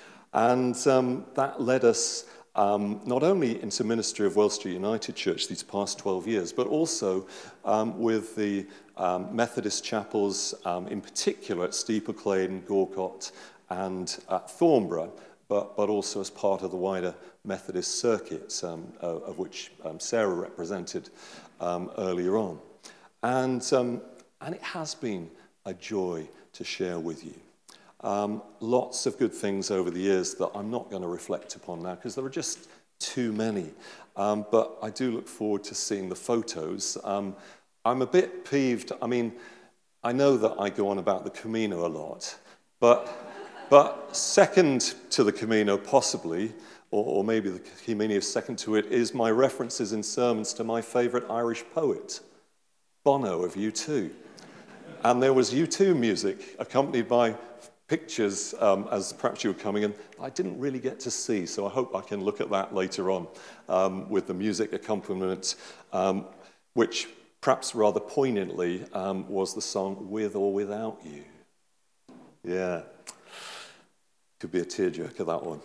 And um, that led us Um, not only into ministry of Wells Street United Church these past twelve years, but also um, with the um, Methodist chapels, um, in particular at Steeple Claydon, Gorcott, and at Thornborough, but, but also as part of the wider Methodist circuit, um, uh, of which um, Sarah represented um, earlier on. And, um, and it has been a joy to share with you. Um, lots of good things over the years that I'm not going to reflect upon now because there are just too many. Um, but I do look forward to seeing the photos. Um, I'm a bit peeved. I mean, I know that I go on about the Camino a lot, but, but second to the Camino possibly, or, or maybe the Camino is second to it, is my references in sermons to my favourite Irish poet, Bono of U two. And there was U two music accompanied by pictures um, as perhaps you were coming in, I didn't really get to see, so I hope I can look at that later on um, with the music accompaniment, um, which perhaps rather poignantly um, was the song With or Without You. Yeah, could be a tearjerker, that one.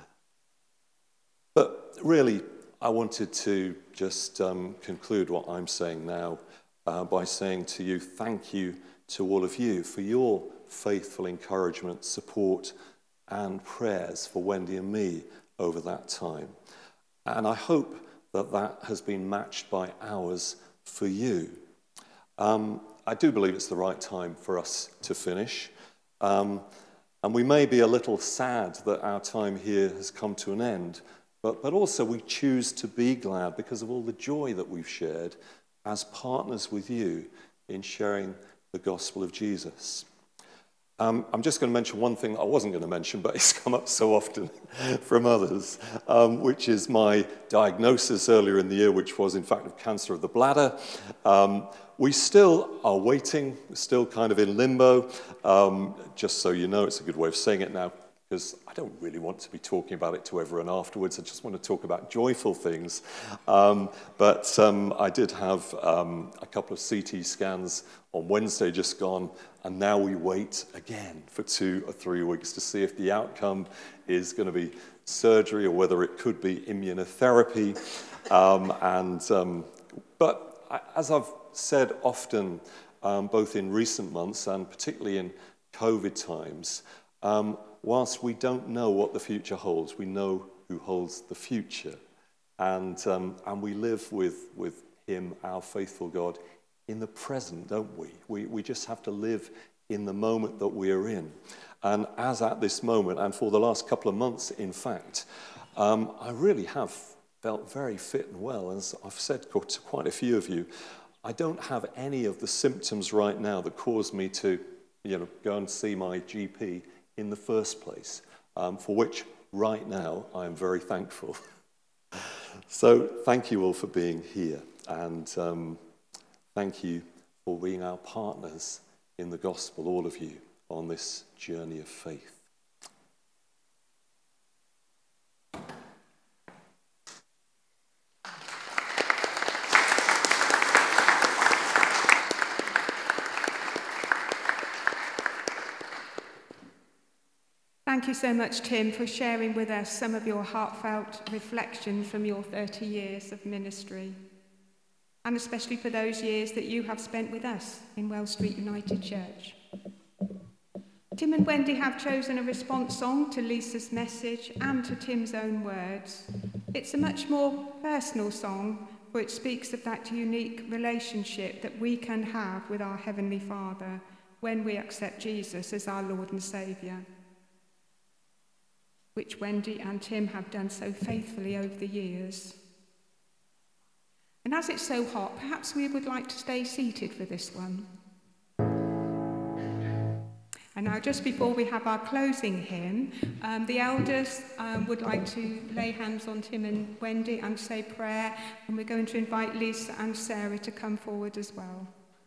But really, I wanted to just um, conclude what I'm saying now uh, by saying to you, thank you to all of you for your faithful encouragement, support, and prayers for Wendy and me over that time. And I hope that that has been matched by ours for you. Um, I do believe it's the right time for us to finish. Um, and we may be a little sad that our time here has come to an end, but, but also we choose to be glad because of all the joy that we've shared as partners with you in sharing the gospel of Jesus. Um, I'm just going to mention one thing I wasn't going to mention, but it's come up so often from others, um, which is my diagnosis earlier in the year, which was, in fact, of cancer of the bladder. Um, we still are waiting, we're still kind of in limbo. Um, just so you know, it's a good way of saying it now, because I don't really want to be talking about it to everyone afterwards. I just want to talk about joyful things. Um, but um, I did have um, a couple of C T scans on Wednesday just gone, and now we wait again for two or three weeks to see if the outcome is going to be surgery or whether it could be immunotherapy. Um, and um, but as I've said often, um, both in recent months and particularly in COVID times, um, whilst we don't know what the future holds, we know who holds the future. And, um, and we live with, with him, our faithful God, in the present, don't we? we? We just have to live in the moment that we are in. And as at this moment, and for the last couple of months, in fact, um, I really have felt very fit and well. As I've said to quite a few of you, I don't have any of the symptoms right now that cause me to, you know, go and see my G P in the first place, um, for which right now, I'm very thankful. So thank you all for being here, and um, thank you for being our partners in the gospel, all of you, on this journey of faith. Thank you so much, Tim, for sharing with us some of your heartfelt reflections from your thirty years of ministry, and especially for those years that you have spent with us in Wells Street United Church. Tim and Wendy have chosen a response song to Lisa's message and to Tim's own words. It's a much more personal song, for it speaks of that unique relationship that we can have with our Heavenly Father when we accept Jesus as our Lord and Saviour, which Wendy and Tim have done so faithfully over the years. And as it's so hot, perhaps we would like to stay seated for this one. And now, just before we have our closing hymn, um, the elders um, would like to lay hands on Tim and Wendy and say prayer, and we're going to invite Lisa and Sarah to come forward as well.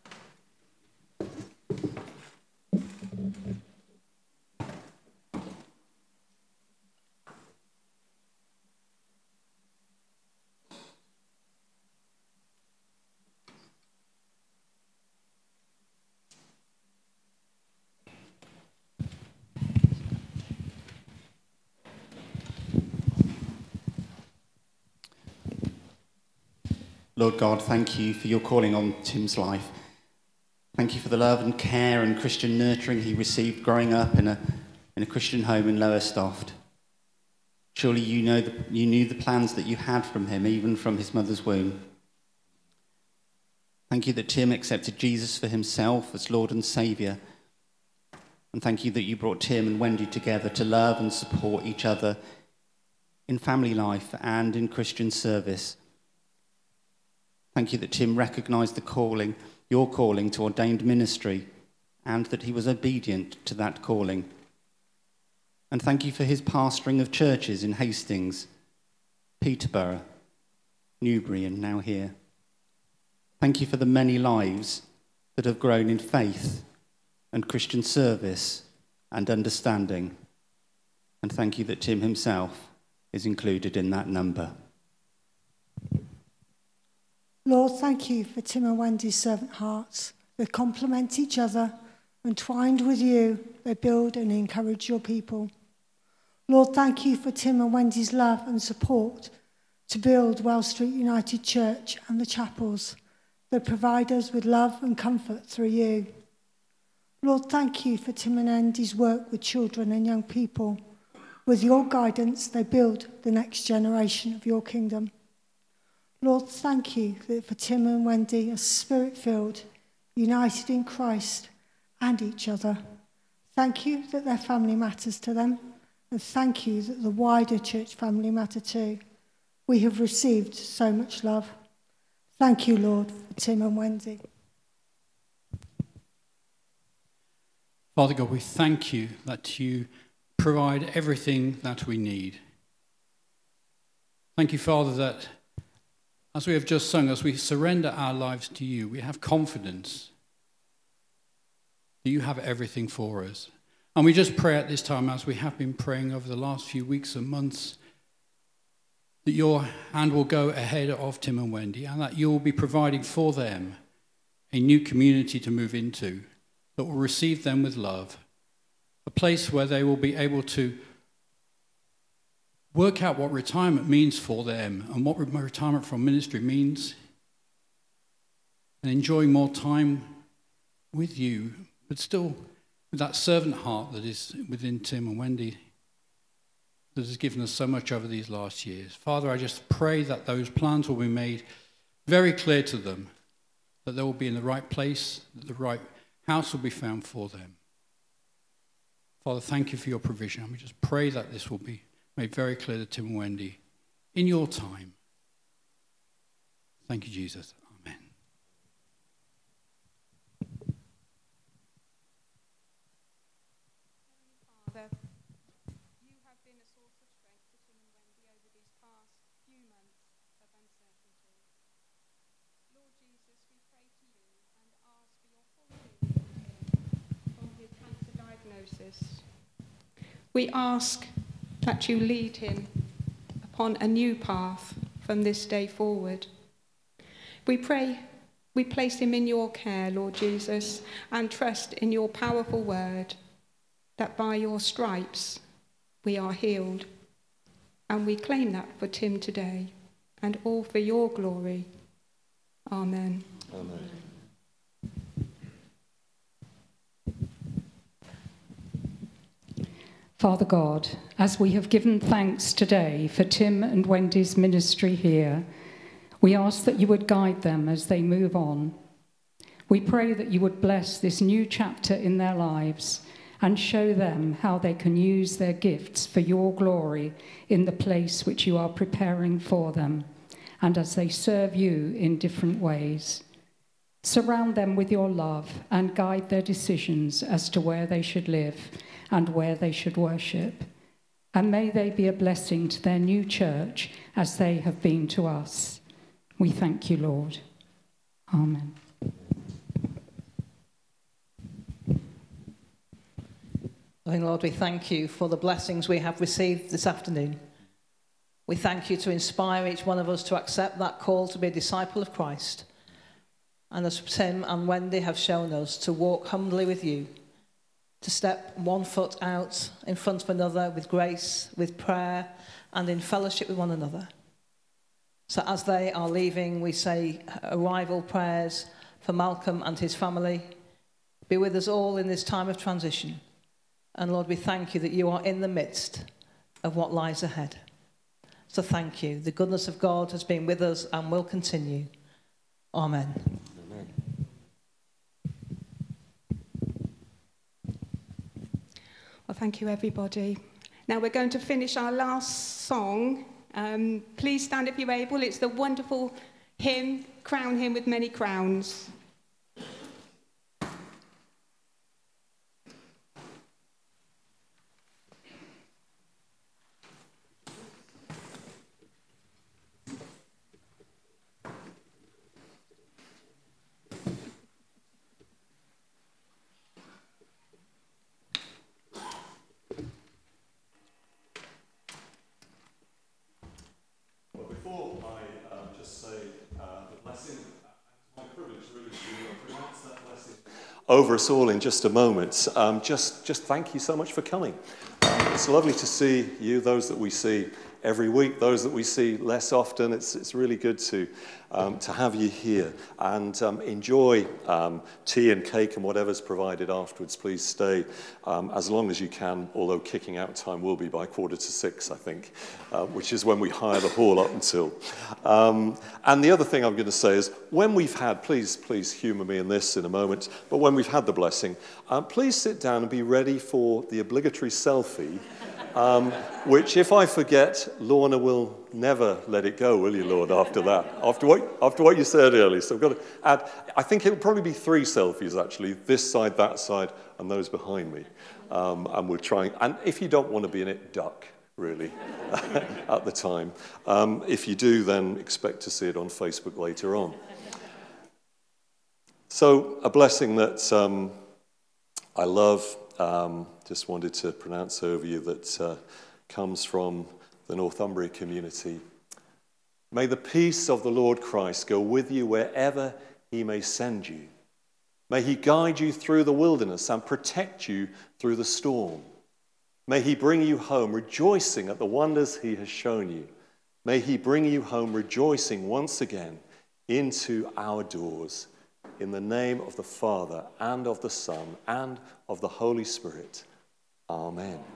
Lord God, thank you for your calling on Tim's life. Thank you for the love and care and Christian nurturing he received growing up in a, in a Christian home in Lowestoft. Surely you, know the, you knew the plans that you had from him, even from his mother's womb. Thank you that Tim accepted Jesus for himself as Lord and Saviour. And thank you that you brought Tim and Wendy together to love and support each other in family life and in Christian service. Thank you that Tim recognised the calling, your calling to ordained ministry, and that he was obedient to that calling. And thank you for his pastoring of churches in Hastings, Peterborough, Newbury, and now here. Thank you for the many lives that have grown in faith and Christian service and understanding. And thank you that Tim himself is included in that number. Lord, thank you for Tim and Wendy's servant hearts. They complement each other, and twined with you, they build and encourage your people. Lord, thank you for Tim and Wendy's love and support to build Wells Street United Church and the chapels. They provide us with love and comfort through you. Lord, thank you for Tim and Wendy's work with children and young people. With your guidance, they build the next generation of your kingdom. Lord, thank you that for Tim and Wendy are spirit-filled, united in Christ and each other. Thank you that their family matters to them, and thank you that the wider church family matter too. We have received so much love. Thank you, Lord, for Tim and Wendy. Father God, we thank you that you provide everything that we need. Thank you, Father, that as we have just sung, as we surrender our lives to you, we have confidence that you have everything for us. And we just pray at this time, as we have been praying over the last few weeks and months, that your hand will go ahead of Tim and Wendy, and that you will be providing for them a new community to move into that will receive them with love, a place where they will be able to work out what retirement means for them and what retirement from ministry means, and enjoying more time with you, but still with that servant heart that is within Tim and Wendy that has given us so much over these last years. Father, I just pray that those plans will be made very clear to them, that they will be in the right place, that the right house will be found for them. Father, thank you for your provision. And we just pray that this will be made very clear to Tim and Wendy in your time. Thank you, Jesus. Amen. Father, you have been a source of We ask that you lead him upon a new path from this day forward. We pray, we place him in your care, Lord Jesus, and trust in your powerful word that by your stripes we are healed. And we claim that for Tim today, and all for your glory. Amen. Amen. Father God, as we have given thanks today for Tim and Wendy's ministry here, we ask that you would guide them as they move on. We pray that you would bless this new chapter in their lives and show them how they can use their gifts for your glory in the place which you are preparing for them, and as they serve you in different ways. Surround them with your love and guide their decisions as to where they should live and where they should worship. And may they be a blessing to their new church as they have been to us. We thank you, Lord. Amen. Loving Lord, we thank you for the blessings we have received this afternoon. We thank you to inspire each one of us to accept that call to be a disciple of Christ. And as Tim and Wendy have shown us, to walk humbly with you, to step one foot out in front of another with grace, with prayer, and in fellowship with one another. So as they are leaving, we say arrival prayers for Malcolm and his family. Be with us all in this time of transition. And Lord, we thank you that you are in the midst of what lies ahead. So thank you. The goodness of God has been with us and will continue. Amen. Amen. Well, thank you, everybody. Now we're going to finish our last song. Um, please stand if you're able. It's the wonderful hymn, Crown Him with Many Crowns. Over us all in just a moment. Um, just, just thank you so much for coming. Um, it's lovely to see you, those that we see every week, those that we see less often. It's, it's really good to, um, to have you here. And um, enjoy um, tea and cake and whatever's provided afterwards. Please stay um, as long as you can, although kicking out time will be by quarter to six, I think, uh, which is when we hire the hall up until. Um, and the other thing I'm going to say is, when we've had, please, please humour me in this in a moment, but when we've had the blessing, uh, please sit down and be ready for the obligatory selfie. Um, which, if I forget, Lorna will never let it go, will you, Lorna, after that? After what, after what you said earlier. So I've got to add, I think it'll probably be three selfies, actually, this side, that side, and those behind me. Um, and we're trying, and if you don't want to be in it, duck, really, at the time. Um, if you do, then expect to see it on Facebook later on. So, a blessing that um, I love. Um, just wanted to pronounce over you that uh, comes from the Northumbria community. May the peace of the Lord Christ go with you wherever he may send you. May he guide you through the wilderness and protect you through the storm. May he bring you home rejoicing at the wonders he has shown you. May he bring you home rejoicing once again into our doors. In the name of the Father, and of the Son, and of the Holy Spirit. Amen.